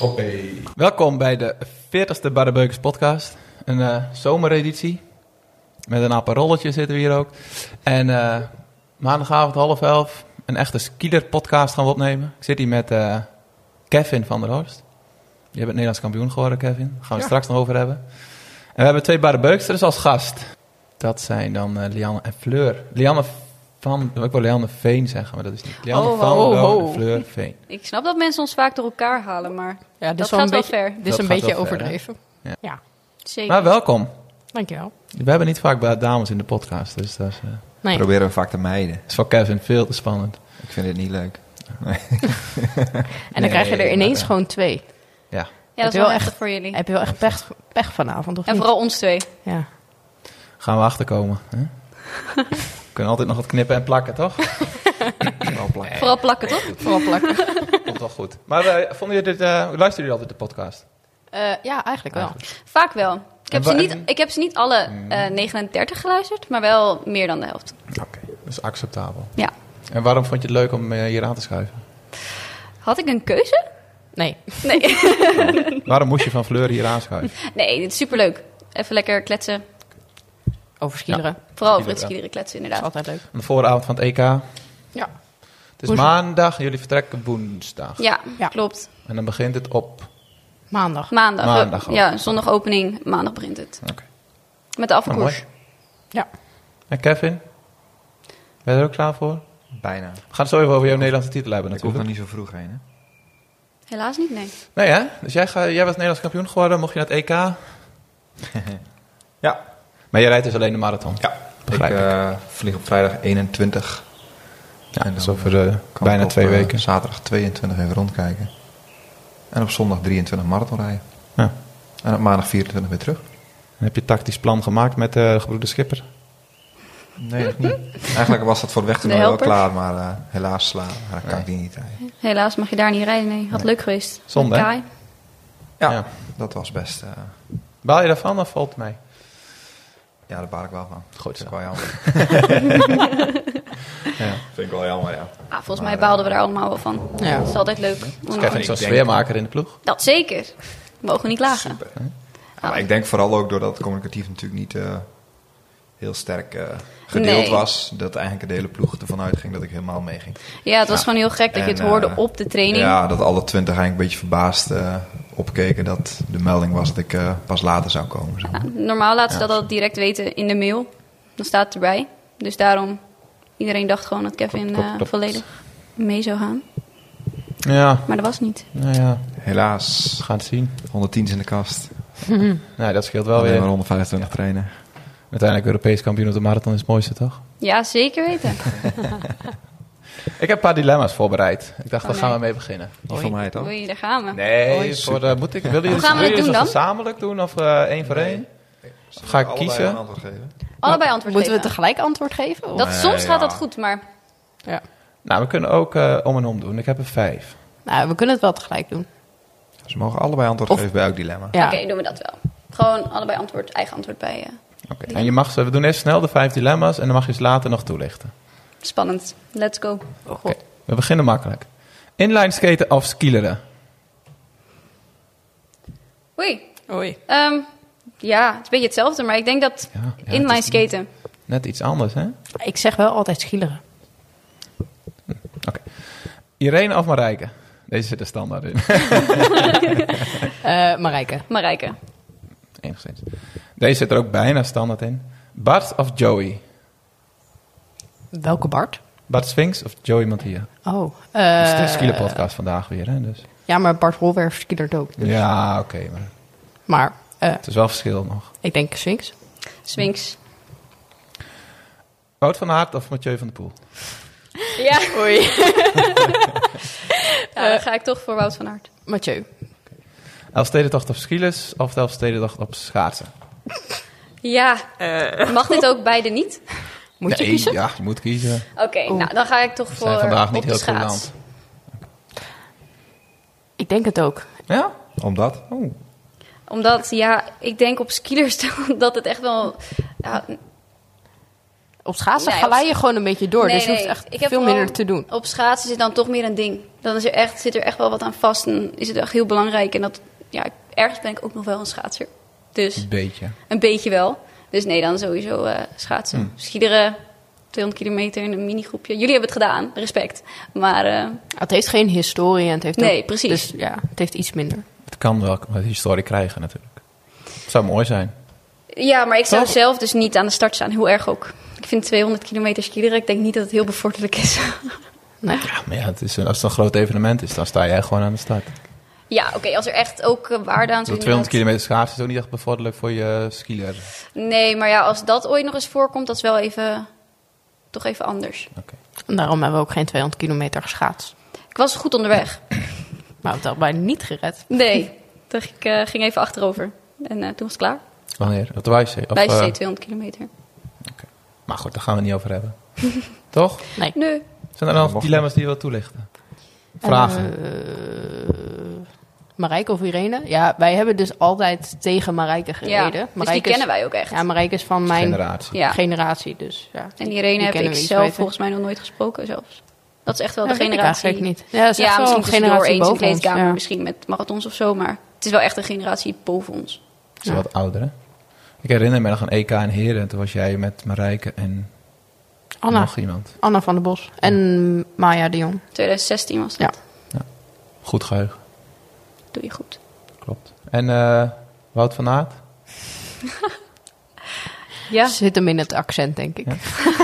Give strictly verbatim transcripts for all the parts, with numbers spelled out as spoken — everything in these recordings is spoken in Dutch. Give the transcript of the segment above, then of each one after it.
Hoppé. Welkom bij de veertigste Barrebeukers podcast. Een uh, zomereditie. Met een aperolletje zitten we hier ook. En uh, maandagavond half elf een echte skieler podcast gaan we opnemen. Ik zit hier met uh, Kevin van der Horst. Je bent Nederlands kampioen geworden, Kevin. Daar gaan we ja. straks nog over hebben. En we hebben twee Barrebeuksters als gast. Dat zijn dan uh, Lianne en Fleur. Lianne van... Ik wil Lianne Veen zeggen, maar dat is niet. Lianne oh, van oh, oh. en Fleur Veen. Ik snap dat mensen ons vaak door elkaar halen, maar ja, dit dat gaat wel beetje, ver. Dit is een beetje overdreven. Ja. ja, zeker. Maar welkom. Dankjewel. We hebben niet vaak dames in de podcast, dus dat is... Uh, nee. Proberen we vaak te mijden. Dat is voor Kevin veel te spannend. Ik vind het niet leuk. Nee. en dan nee, krijg je er ineens maar, gewoon twee. Ja. Ja, dat is wel echt voor jullie. Heb je wel echt pech, pech vanavond, of En niet? vooral ons twee. Ja. Gaan we achterkomen. Hè? We kunnen altijd nog wat knippen en plakken, toch? Vooral plakken. Vooral plakken, toch? Vooral plakken. Komt wel goed. Maar uh, vonden jullie dit, uh, luisteren jullie altijd de podcast? Uh, ja, eigenlijk wel. Eigenlijk. Vaak wel. Ik heb, ze niet, ik heb ze niet alle uh, negenendertig geluisterd, maar wel meer dan de helft. Oké, okay, dus acceptabel. Ja. En waarom vond je het leuk om uh, hier aan te schuiven? Had ik een keuze? Nee. Nee. Waarom moest je van Fleur hier aanschuiven? Nee, dit is superleuk. Even lekker kletsen. Over skileren. Ja, vooral over het skileren kletsen, inderdaad. Dat is altijd leuk. De vooravond van het E K. Ja. Het is Woensdag. Maandag en jullie vertrekken woensdag. Ja, ja, klopt. En dan begint het op... Maandag. Maandag. Maandag ook. Ja, zondag opening, maandag begint het. Oké. Okay. Met de afkoers. Oh, ja. En Kevin? Ben je er ook klaar voor? Bijna. We gaan het zo even over jouw Nederlandse titel hebben natuurlijk. Ik hoef er niet zo vroeg heen, hè? Helaas niet, nee. Nee, hè? Dus jij, ga, jij was Nederlands kampioen geworden, mocht je naar het E K? Ja. Maar jij rijdt dus alleen de marathon? Ja. Begrijp ik uh, vlieg op vrijdag eenentwintig. Ja, en dat is over uh, bijna op, twee uh, weken. Zaterdag tweeëntwintig even rondkijken. En op zondag drieëntwintig marathon rijden. Ja. En op maandag vierentwintig weer terug. En heb je tactisch plan gemaakt met de uh, gebroeder Schipper? Nee, dat niet. Eigenlijk was dat voor de wegtoernooi wel klaar, maar uh, helaas slaan. Maar dan kan ik die niet rijden. Helaas mag je daar niet rijden, nee. Had nee. leuk geweest. Zonde, hè? Ja, ja, dat was best... Uh... Baal je daarvan of valt het mij? Ja, daar baal ik wel van. Goed zo. Dat is wel jammer. ja. Vind ik wel jammer, ja. Ah, volgens maar, mij baalden we daar allemaal wel van. Ja. Dat is altijd leuk. Dus Kevin is zo'n sfeermaker in de ploeg? Dat zeker. We mogen niet klagen. Super. Ja, maar ik denk vooral ook doordat het communicatief natuurlijk niet uh, heel sterk uh, gedeeld nee. was, dat eigenlijk de hele ploeg ervan uitging dat ik helemaal meeging. Ja, het was ja. gewoon heel gek dat en, je het hoorde uh, op de training. Ja, dat alle twintig eigenlijk een beetje verbaasd uh, opkeken dat de melding was dat ik uh, pas later zou komen. Zo. Ja, normaal laten ze ja. dat al direct weten in de mail. Dan staat het erbij. Dus daarom, iedereen dacht gewoon dat Kevin uh, klopt, klopt. volledig mee zou gaan. Ja. Maar dat was niet. Nou ja, helaas. We gaan het zien. honderdtien is in de kast. Nee, dat scheelt wel Alleen weer. maar honderdvijfentwintig ja. trainen. Uiteindelijk Europees kampioen op de marathon is het mooiste, toch? Ja, zeker weten. Ik heb een paar dilemma's voorbereid. Ik dacht, oh, daar nee. gaan we mee beginnen. Die van mij toch? Oei, daar gaan we. Nee, Oei, voor, uh, moet ik, wil je gaan we het doen dan? gezamenlijk doen of uh, één voor één? Nee. Ga ik kiezen? Een antwoord geven? Allebei antwoord Moeten geven. we tegelijk antwoord geven? Of? Dat, nee, soms ja. gaat dat goed, maar... Ja. Nou, we kunnen ook uh, om en om doen. Ik heb er vijf. Nou, we kunnen het wel tegelijk doen. Ze mogen allebei antwoord of, geven bij elk dilemma. Ja. Oké, okay, doen we dat wel. Gewoon allebei antwoord, eigen antwoord bij... Uh, Oké, okay. En je mag, we doen eerst snel de vijf dilemma's en dan mag je ze later nog toelichten. Spannend. Let's go. Oké, okay. We beginnen makkelijk. Inline skaten of skileren? Oei. Oei. Um, ja, het is een beetje hetzelfde, maar ik denk dat ja, ja, inline skaten... Net iets anders, hè? Ik zeg wel altijd skileren. Hm, Oké. Okay. Irene of Marijke? Deze zit er standaard in. uh, Marijke. Marijke. Enigszins. Deze zit er ook bijna standaard in. Bart of Joey? Welke Bart? Bart Sphinx of Joey Mattia? Oh. Uh, het is de skielerpodcast vandaag weer, hè? Dus. Ja, maar Bart Holwerf skilert ook. Dus. Ja, oké. Okay, maar maar uh, het is wel verschil nog. Ik denk Sphinx. Sphinx. Wout van Aert of Mathieu van der Poel? Ja. Oei. Ja, dan ga ik toch voor Wout van Aert. Mathieu. Okay. Elfstedentocht op skilers of de Elfstedentocht op schaatsen? Ja, uh. mag dit ook beide niet? Moet nee, je kiezen? Ja, je moet kiezen. Oké, okay, nou dan ga ik toch We voor zijn vandaag niet op heel de schaats. land. Ik denk het ook. Ja? Omdat? Oh. Omdat, ja, ik denk op skilers dat het echt wel... Ja, Op schaatsen Nee, glij op- je gewoon een beetje door. Nee, dus je hoeft nee. echt Ik heb veel gewoon- minder te doen. Op schaatsen zit dan toch meer een ding. Dan is er echt, zit er echt wel wat aan vast en is het echt heel belangrijk. En dat, ja, ergens ben ik ook nog wel een schaatser. Dus Een beetje. een beetje wel. Dus nee, dan sowieso uh, schaatsen. Hmm. Schiederen, tweehonderd kilometer in een minigroepje. Jullie hebben het gedaan, respect. Maar uh, Het heeft geen historie en het heeft nee, ook- precies. Dus ja, het heeft iets minder. Het kan wel een historie krijgen natuurlijk. Het zou mooi zijn. Ja, maar ik zou Toch? zelf dus niet aan de start staan. Heel erg ook. Ik vind tweehonderd kilometer skiederen, ik denk niet dat het heel bevorderlijk is. Nee. Ja, maar ja, het is, een- als het een groot evenement is, dan sta jij gewoon aan de start. Ja, oké, als er echt ook uh, waarde aan Zo zit. tweehonderd kilometer schaatsen is ook niet echt bevorderlijk voor je skieler. Nee, maar ja, als dat ooit nog eens voorkomt, dat is wel even, toch even anders. Oké. En daarom hebben we ook geen tweehonderd kilometer geschaatst. Ik was goed onderweg. Maar het had bijna niet gered. Nee, toen ging ik uh, ging even achterover. En uh, toen was het klaar. Wanneer? Op de Wijszee? Of, Bij eh, C tweehonderd kilometer. Maar goed, daar gaan we het niet over hebben. Toch? Nee. Nee. Zijn er nog Mocht dilemma's die je wilt toelichten? Vragen? Uh, Marijke of Irene? Ja, wij hebben dus altijd tegen Marijke gereden. Ja, dus Marijke die is- kennen wij ook echt. Ja, Marijke is van mijn Generatie. Ja. generatie, dus ja. En Irene Die heb kennen ik we iets zelf beter. volgens mij nog nooit gesproken zelfs. Dat is echt wel Ja, de weet ik generatie. eigenlijk niet. Ja, dat is Ja, echt wel misschien een tussendoor generatie eens in boven ons. kleedkamer, Ja. misschien met marathons of zo. Maar het is wel echt een generatie boven ons. Ze is wat ouder, hè? Ik herinner me nog een E K in Heren. En toen was jij met Marijke en Anna. nog iemand. Anna van der Bos. En Maya de Jong. twintig zestien was dat. Goed geheugen, Doe je goed. klopt. En eh, Wout van Aert? Ja, Zit hem in het accent, denk ik. Ja.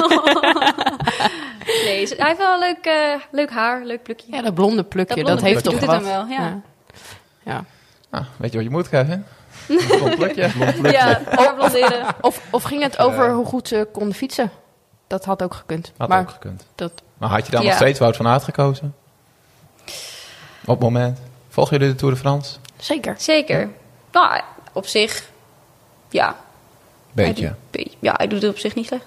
nee, ze- hij heeft wel een leuk, eh, leuk haar, leuk plukje. Ja, dat blonde plukje, Dat dat, blonde heeft plukje toch doet wat. het hem wel, ja. Ja. Ah, weet je wat je moet, Kevin? Blond plukje. Blond plukje. Ja, haar blonderen. Of, of ging het over hoe goed ze konden fietsen? Dat had ook gekund. Had maar ook gekund. dat, Maar had je dan Ja. nog steeds Wout van Aert gekozen? Op het moment. Volgen jullie de Tour de France? zeker. Zeker. Nou, op zich, ja. Beetje. Hij doet, be- ja, hij doet het op zich niet slecht.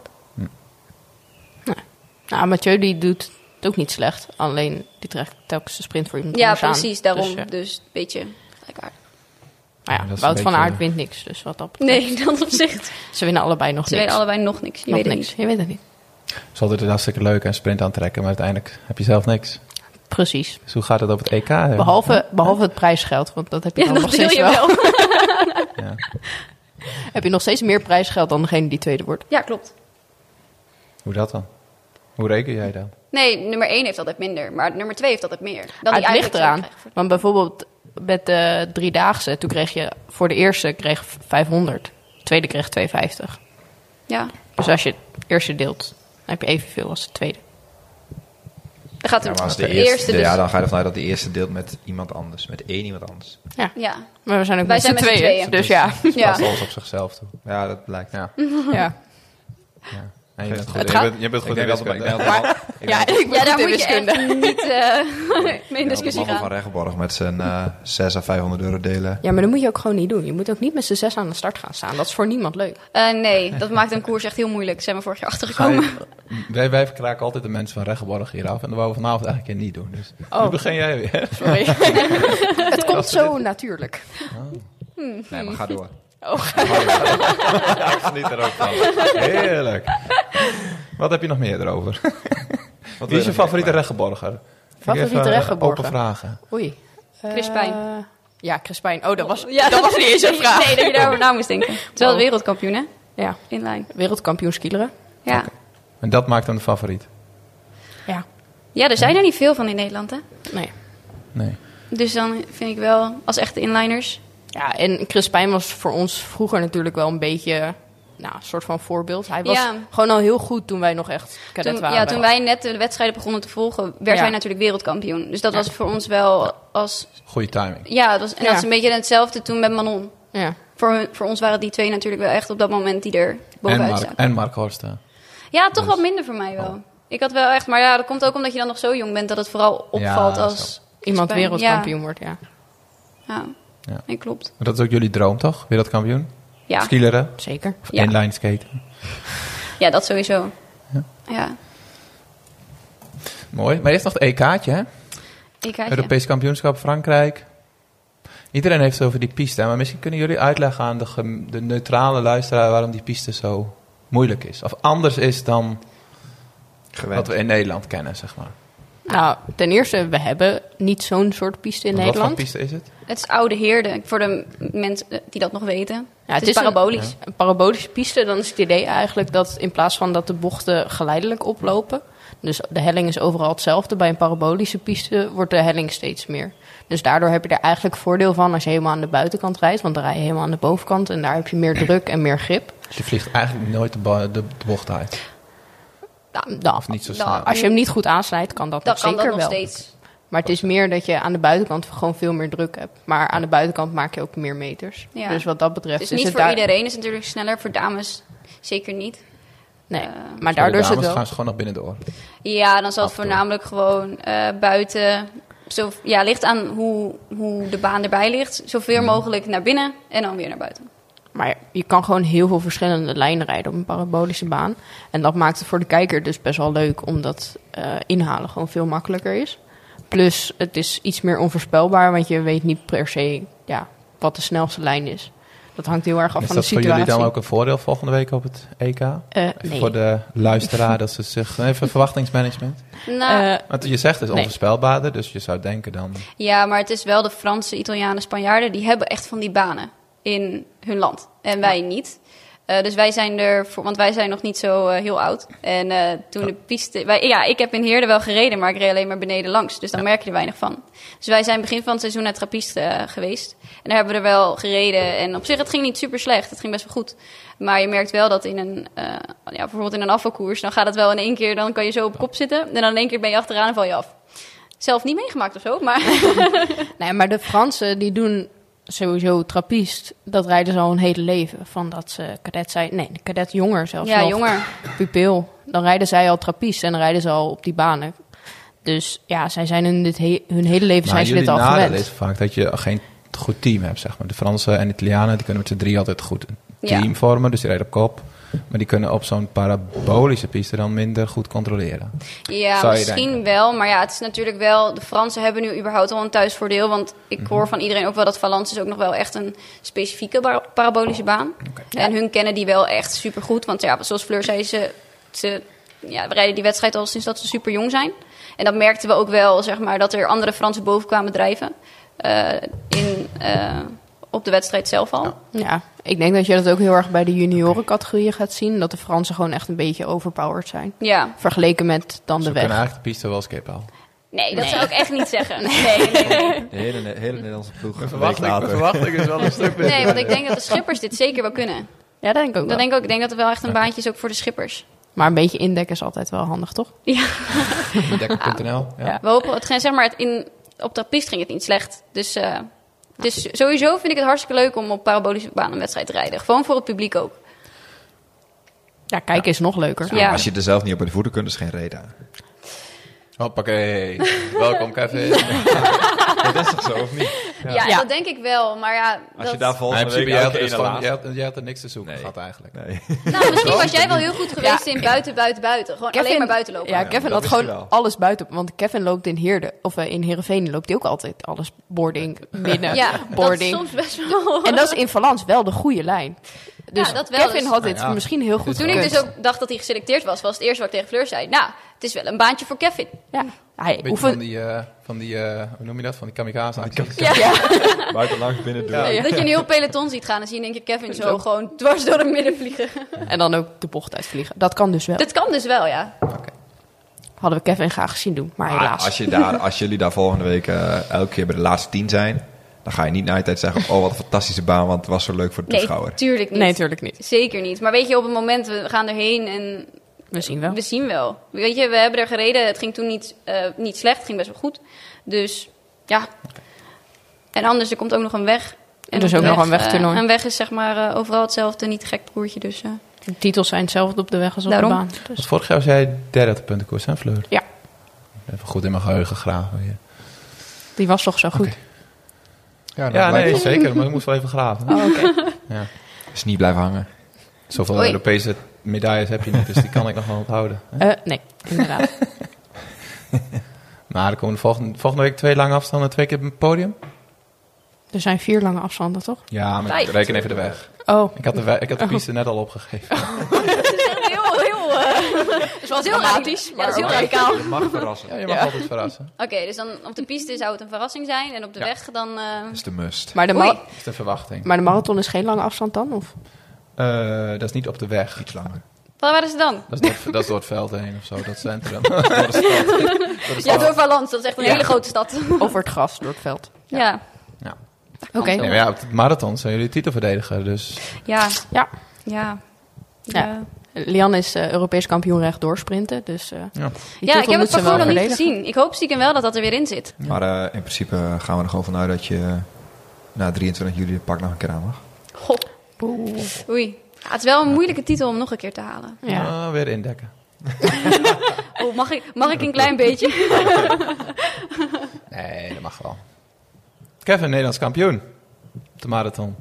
Nou, Mathieu die doet het ook niet slecht. Alleen die trekt telkens de sprint voor iemand Ja, anders aan. precies, daarom. Dus, Dus, ja. een beetje gelijkaardig. Maar ja, Ja, dat is Wout een van beetje- Aert wint niks. Dus wat dat betreft. Nee, dat op zich. Ze winnen allebei nog Ze niks. weten allebei nog niks. Je nog weet het niks. niet. Je weet het niet. Het is altijd hartstikke leuk en sprint aantrekken, maar uiteindelijk heb je zelf niks. Precies. Dus hoe gaat het op het E K? hè? Behalve, behalve het prijsgeld. Want dat heb je Ja, dan dat nog wil steeds je wel. wel. Ja. Heb je nog steeds meer prijsgeld dan degene die tweede wordt. Ja, klopt. Hoe dat dan? Hoe reken jij dan? Nee, nummer één heeft altijd minder. Maar nummer twee heeft altijd meer. Dan Ah, die het ligt eigenlijk zou eraan. krijgen. Want bijvoorbeeld met de driedaagse, toen kreeg je voor de eerste kreeg vijfhonderd. De tweede kreeg tweehonderdvijftig. Ja, Dus als je het eerste deelt, dan heb je evenveel als de tweede. dan gaat Ja, de, maar als de de eerste, eerste dus. ja, dan ga je ervan uit dat de eerste deelt met iemand anders. Met één iemand anders. Ja, Maar we zijn ook Wij met z'n zijn met z'n tweeën, tweeën. Dus ja. ja. Past alles op zichzelf toe. Ja, dat blijkt. Ja. ja. ja. En je bent goed, Het je gaat- bent, je bent Ik goed in denk dat ik wiskunde. denk dat ik Ja, denk ik ben ja goed daar in moet je wiskunde. echt niet uh, mee in dat discussie de man gaan. van Regenborg met zijn eh zes à vijfhonderd euro delen. Ja, maar dat moet je ook gewoon niet doen. Je moet ook niet met z'n zes aan de start gaan staan. Dat is voor niemand leuk. Uh, nee, dat maakt een koers echt heel moeilijk. Daar zijn we vorig jaar Ga achtergekomen. je- wij, wij verkraken altijd de mensen van Regenborg hier af. En dat wouden we vanavond eigenlijk niet doen. Dus Oh. nu begin jij weer. Sorry. Het komt zo natuurlijk. Nee, maar ga door. Ik geniet er ook van. Heerlijk. Wat heb je nog meer erover? Wat Wie is je wil favoriete nog Regenborger? Favoriete Even, eh, Regenborger? Open vragen. Oei. Crispijn. Eh, ja, Crispijn. Oh, dat was, Ja, dat was niet eens een vraag. Nee, dat je daarover na moest denken. Terwijl Oh. wereldkampioen, hè? Ja, Inline. wereldkampioen skileren. Ja. En dat maakt hem de favoriet? Ja. ja, er zijn er niet veel van in Nederland, hè? Nee. Nee. Dus dan vind ik wel, als echte inliners... Ja, en Crispijn was voor ons vroeger natuurlijk wel een beetje... Nou, een soort van voorbeeld. Hij was Ja. gewoon al heel goed toen wij nog echt cadet Toen, waren. ja, toen wij net de wedstrijden begonnen te volgen, werd Ja. hij natuurlijk wereldkampioen. Dus dat Ja. was voor ons wel als... Goeie timing. Ja, dat was, en Ja. dat is een beetje hetzelfde toen met Manon. Ja. Voor, hun- voor ons waren die twee natuurlijk wel echt op dat moment die er En bovenuit Mark, staan. en Mark Horsten. Ja, toch Dus- wat minder voor mij wel. Ik had wel echt, maar ja, dat komt ook omdat je dan nog zo jong bent dat het vooral opvalt Ja, als Iemand Crispijn. wereldkampioen wordt, ja. Ja, ja. Ja. Nee, klopt. Maar dat is ook jullie droom, toch? Wereldkampioen? Ja. Skileren? Zeker. Of Ja. inline skaten? ja, dat sowieso. Ja. Ja, Mooi. Maar eerst nog het E K'tje, hè? ik had je. Europees kampioenschap Frankrijk. Iedereen heeft het over die piste. Maar misschien kunnen jullie uitleggen aan de, gem- de neutrale luisteraar waarom die piste zo moeilijk is. Of anders is dan Gewend. wat we in Nederland kennen, zeg maar. Nou, ten eerste, we hebben niet zo'n soort piste in Wat Nederland. voor piste is het? Het is oude heerde, voor de mensen die dat nog weten. Ja, het, is parabolisch. Een, een parabolische piste, dan is het idee eigenlijk dat in plaats van dat de bochten geleidelijk oplopen, dus de helling is overal hetzelfde, bij een parabolische piste wordt de helling steeds meer. Dus daardoor heb je er eigenlijk voordeel van als je helemaal aan de buitenkant rijdt, want dan rij je helemaal aan de bovenkant en daar heb je meer druk en meer grip. Dus je vliegt eigenlijk nooit de, ba- de, de bocht uit. Nou, nou, Of niet zo nou, snel. als je hem niet goed aansnijdt, kan dat, Dan nog kan zeker dat nog wel. steeds. Maar het is meer dat je aan de buitenkant gewoon veel meer druk hebt. Maar aan de buitenkant maak je ook meer meters. Ja. Dus wat dat betreft Dus is niet het voor daar... iedereen is het natuurlijk sneller, voor dames zeker niet. Nee, Eh, maar Voor daardoor de is het dames wel... gaan ze gewoon nog binnendoor. Ja, dan zal het Af en toe. voornamelijk gewoon eh, buiten... Zo, ja, ligt aan hoe, hoe de baan erbij ligt. Zoveel mogelijk naar binnen en dan weer naar buiten. Maar je kan gewoon heel veel verschillende lijnen rijden op een parabolische baan. En dat maakt het voor de kijker dus best wel leuk, omdat uh, inhalen gewoon veel makkelijker is. Plus, het is iets meer onvoorspelbaar, want je weet niet per se ja, wat de snelste lijn is. Dat hangt heel erg af Is van de dat voor situatie. jullie dan ook een voordeel volgende week op het E K? Uh, Even nee. voor de luisteraar, dat ze zich... Even verwachtingsmanagement. Nou, Uh, Want je zegt het is Nee. onvoorspelbaarder, dus je zou denken dan... ja, maar het is wel de Fransen, Italianen, Spanjaarden... die hebben echt van die banen in hun land. En wij niet. Uh, dus wij zijn er... Voor, want wij zijn nog niet zo uh, heel oud. En uh, toen de piste... Wij, ja, ik heb in Heerde wel gereden, maar ik reed alleen maar beneden langs. Dus dan Ja. merk je er weinig van. Dus wij zijn begin van het seizoen naar Trappiste uh, geweest. En daar hebben we er wel gereden. En op zich, het ging niet super slecht. Het ging best wel goed. Maar je merkt wel dat in een... Uh, ja, bijvoorbeeld in een afvalkoers... dan gaat het wel in één keer... dan kan je zo op kop zitten. En dan in één keer ben je achteraan en val je af. Zelf niet meegemaakt of zo, maar... Nee, maar de Fransen die doen sowieso trappist. Dat rijden ze al hun hele leven. Van dat ze cadet zijn. Nee, de cadet jonger zelfs ja, nog. jonger. Pupil. Dan rijden zij al trappist en dan rijden ze al op die banen. Dus ja, zij zijn hun, dit he- hun hele leven zijn ze dit al nadeel gewend. is vaak dat je geen goed team hebt, zeg maar. De Fransen en Italianen, die kunnen met z'n drie altijd goed een team Ja. vormen. Dus die rijden op kop. Maar die kunnen op zo'n parabolische piste dan minder goed controleren. Ja, Zou je misschien denken. wel. Maar ja, het is natuurlijk wel... De Fransen hebben nu überhaupt al een thuisvoordeel. Want ik hoor van iedereen ook wel dat Valence is ook nog wel echt een specifieke bar- parabolische baan. Okay. En hun kennen die wel echt supergoed. Want ja, zoals Fleur zei, ze, ze ja, we rijden die wedstrijd al sinds dat ze super jong zijn. En dat merkten we ook wel, zeg maar, dat er andere Fransen boven kwamen drijven. Uh, in, uh, op de wedstrijd zelf al. Ja. Ja, ik denk dat je dat ook heel erg bij de juniorencategorieën gaat zien. Dat de Fransen gewoon echt een beetje overpowered zijn. Ja. Vergeleken met dan Ze de kunnen weg. eigenlijk de piste wel skippen al. Nee, dat Nee. zou ik echt niet zeggen. Nee, nee, nee. De hele, Ne- hele Nederlandse ploeg. Mijn een week verwachting, mijn later. verwachting is wel een stuk beter. Nee, want ik denk dat de schippers dit zeker wel kunnen. Ja, dat denk ik ook Dat wel. denk ik ook. Ik denk dat er wel echt een baantje is ook voor de schippers. Maar een beetje indekken is altijd wel handig, toch? Ja. Dekker punt n l. Ja. Ja. We hopen, het, zeg maar, het in, op de piste ging het niet slecht. Dus, uh, dus sowieso vind ik het hartstikke leuk om op parabolische baan een wedstrijd te rijden. Gewoon voor het publiek ook. Ja, kijken is nog leuker. Ja. Als je er zelf niet op de voeten kunt, is geen reden. Hoppakee. Welkom, Kevin. Dat is toch zo, of niet? Ja, Ja. dat denk ik wel. Maar ja, Als dat... je daar Nee, volgende in week principe, jij had, elke er dus ene gewoon, laat. jij, had, jij had er niks te zoeken Nee. gehad eigenlijk. Nee. Nou, misschien was jij wel heel goed geweest in buiten, buiten, buiten. Gewoon alleen maar buiten lopen. Ja, Ja, Kevin dat had is gewoon hij wel. alles buiten. Want Kevin loopt in Heerde, of uh, in Heerenveen loopt hij ook altijd alles boarding, binnen, Ja, dat is boarding. soms best wel... En dat is in Valence wel de goede lijn. Dus Ja, dat wel. Kevin Dus- had dit Nou ja. misschien heel goed Toen ik gekund. dus ook dacht dat hij geselecteerd was, was het eerste wat ik tegen Fleur zei. Nou, het is wel een baantje voor Kevin. Ja, hij Beetje oefent... van die, uh, van die uh, hoe noem je dat? Van die kamikaze acties. Ja. Buitenlangs binnen doen. Ja. Ja. Dat je een heel peloton ziet gaan en zie je in één keer Kevin zo gewoon dwars door het midden vliegen. En dan ook de bocht uitvliegen. Dat kan dus wel. Dat kan dus wel, ja. Hadden we Kevin graag gezien doen, maar Maar helaas. als, je daar, als jullie daar volgende week uh, elke keer bij de laatste tien zijn, dan ga je niet na je tijd zeggen, oh wat een fantastische baan, want het was zo leuk voor de Nee, toeschouwer. tuurlijk niet. Nee, natuurlijk niet. Zeker niet. Maar weet je, op het moment, we gaan erheen en We zien wel. we zien wel. Weet je, we hebben er gereden. Het ging toen niet, uh, niet slecht. Het ging best wel goed. Dus, ja. En anders, er komt ook nog een weg. En Er is op ook de nog weg, een wegtoernooi. Uh, een weg is zeg maar uh, overal hetzelfde. Niet een gek parcoursje, dus... Uh. De titels zijn hetzelfde op de weg als op Daarom. de baan. Dus. Dus vorig jaar was jij derde op de puntenkoers, hè Fleur? Ja. Even goed in mijn geheugen graven weer. Die was toch zo goed? Oké. Ja, dan Ja, blijf nee, je- zeker. Maar ik moest wel even graven. Oh, oké. Ja. is niet blijven hangen. Zoveel Oei. Europese medailles heb je niet, dus die kan ik nog wel onthouden. Hè? Uh, nee, inderdaad. Maar er komen volgende, volgende week twee lange afstanden en twee keer op het podium. Er zijn vier lange afstanden, toch? Ja, maar Vijf. ik reken even de weg. Oh, Ik had de, we- ik had de piste net al opgegeven. Het is is wel heel dramatisch, radicaal. maar Ja, dat is heel oké. radicaal. Je mag verrassen. Ja, je mag Ja. altijd verrassen. Oké, dus dan op de piste zou het een verrassing zijn. En op de Ja. weg dan... eh, Dat is de must. Maar de, Oei. ma- Dat is de verwachting. maar de marathon is geen lange afstand dan? Of? Uh, dat is niet op de weg. Iets langer. waar waren ze dan? Dat is, door, dat is door het veld heen of zo, dat centrum. Door de stad. Door de Ja, stad. door Valence. Dat is echt een Ja. hele grote stad. Over het gras, door het veld. Ja. Ja. Oké. Nee, maar ja, op het marathon zijn jullie titelverdediger, dus... Ja. Ja. Ja. Ja. Ja. Lian is uh, Europees kampioen rechtdoor sprinten, dus uh, Ja. die Ja, titel ik heb moet het ze wel parcours nog niet verdedigen. gezien. Ik hoop stiekem wel dat dat er weer in zit. Maar uh, in principe gaan we er gewoon vanuit dat je uh, na drieëntwintig juli het pak nog een keer aan mag. Goh. Oeh. Oei. Ja, het is wel een moeilijke titel om nog een keer te halen. Ja. Ah, weer indekken. Oh, mag ik, mag ik een klein beetje? Nee, dat mag wel. Kevin, Nederlands kampioen. Op de marathon.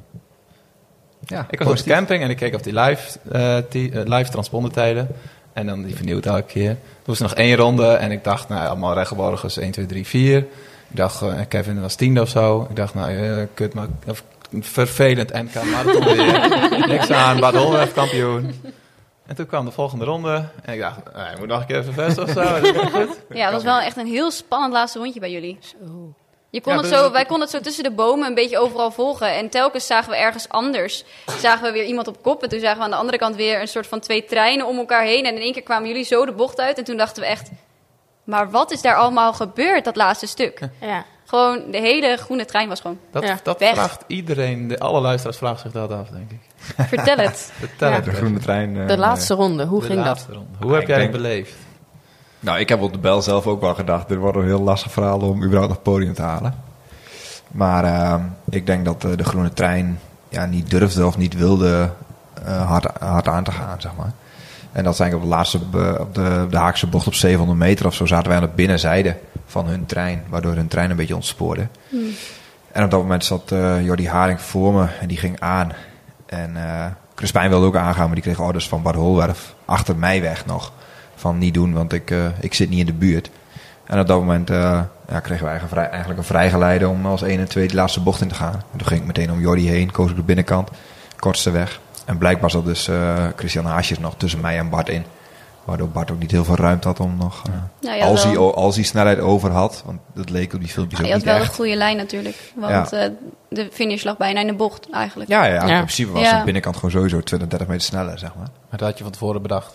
Ja, Ik was op de camping en ik keek op die live, uh, die, uh, live transpondertijden. En dan die vernieuwd elke keer. Toen was er nog één ronde en ik dacht, nou, allemaal rechtgeborgers, één, twee, drie, vier. Ik dacht, uh, Kevin was tiende of zo. Ik dacht, nou, uh, kut, maar of, vervelend N K marathon weer. Niks aan, Bad Holweg kampioen. En toen kwam de volgende ronde. En ik dacht, nou, ik moet nog een keer even vesten of zo. Dat is goed. Ja, het was wel echt een heel spannend laatste rondje bij jullie. Zo. Je kon Ja, het dat is- zo, wij konden het zo tussen de bomen een beetje overal volgen. En telkens zagen we ergens anders. Zagen we weer iemand op kop. En toen zagen we aan de andere kant weer een soort van twee treinen om elkaar heen. En in één keer kwamen jullie zo de bocht uit. En toen dachten we echt, maar wat is daar allemaal gebeurd, dat laatste stuk? Ja. Gewoon, de hele groene trein was gewoon, Dat, Ja, dat weg. vraagt iedereen, de, alle luisteraars vragen zich dat af, denk ik. vertel het. Vertel Ja. het De even. groene trein. uh, De laatste ronde, hoe De ging dat? laatste ronde. Hoe heb ik jij het denk- beleefd? Nou, ik heb op de bel zelf ook wel gedacht, dit wordt een heel lastig verhaal om überhaupt nog podium te halen. Maar uh, ik denk dat uh, de groene trein ja, niet durfde of niet wilde uh, hard, hard aan te gaan, zeg maar. En dat zijn op de laatste, be- op de, de Haakse bocht op zevenhonderd meter of zo, zaten wij aan de binnenzijde van hun trein, waardoor hun trein een beetje ontspoorde. Hmm. En op dat moment zat uh, Jordi Haring voor me en die ging aan. En uh, Crispijn wilde ook aangaan, maar die kreeg orders van Bart Holwerf achter mij weg nog. Van niet doen, want ik, uh, ik zit niet in de buurt. En op dat moment uh, ja, kregen wij vrij, eigenlijk een vrijgeleide om als één en twee de laatste bocht in te gaan. En toen ging ik meteen om Jordi heen, koos ik de binnenkant, kortste weg. En blijkbaar zat dus uh, Christian Haasjes nog tussen mij en Bart in. Waardoor Bart ook niet heel veel ruimte had om nog... Uh, Ja, je had als, hij, wel- o- als hij snelheid over had, want dat leek op die filmpjes Ja, ook je had niet wel echt. de goede lijn natuurlijk. Want eh, de finish lag bijna in de bocht eigenlijk. Ja, ja, ja, Ja. in principe was Ja. de binnenkant gewoon sowieso twintig, dertig meter sneller, zeg maar. Maar dat had je van tevoren bedacht.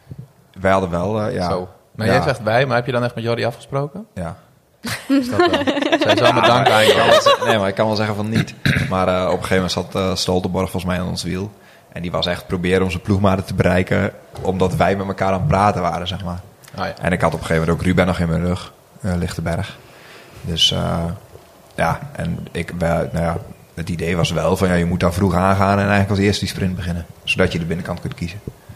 Wij hadden wel, uh, ja... Zo. Maar ja, jij zegt wij, maar heb je dan echt met Jordi afgesproken? Ja. Is dat wel? Zij zal me danken aan Ik kan je. wel zeggen- nee, maar ik kan wel zeggen van niet. Maar uh, op een gegeven moment zat uh, Stoltenborg volgens mij aan ons wiel. En die was echt proberen om zijn ploegmaten te bereiken, omdat wij met elkaar aan het praten waren, zeg maar. Oh, ja. En ik had op een gegeven moment ook Ruben nog in mijn rug, uh, Lichtenberg. Dus uh, ja, en ik, wij, nou ja, het idee was wel van ja, je moet daar vroeg aangaan en eigenlijk als eerste die sprint beginnen. Zodat je de binnenkant kunt kiezen.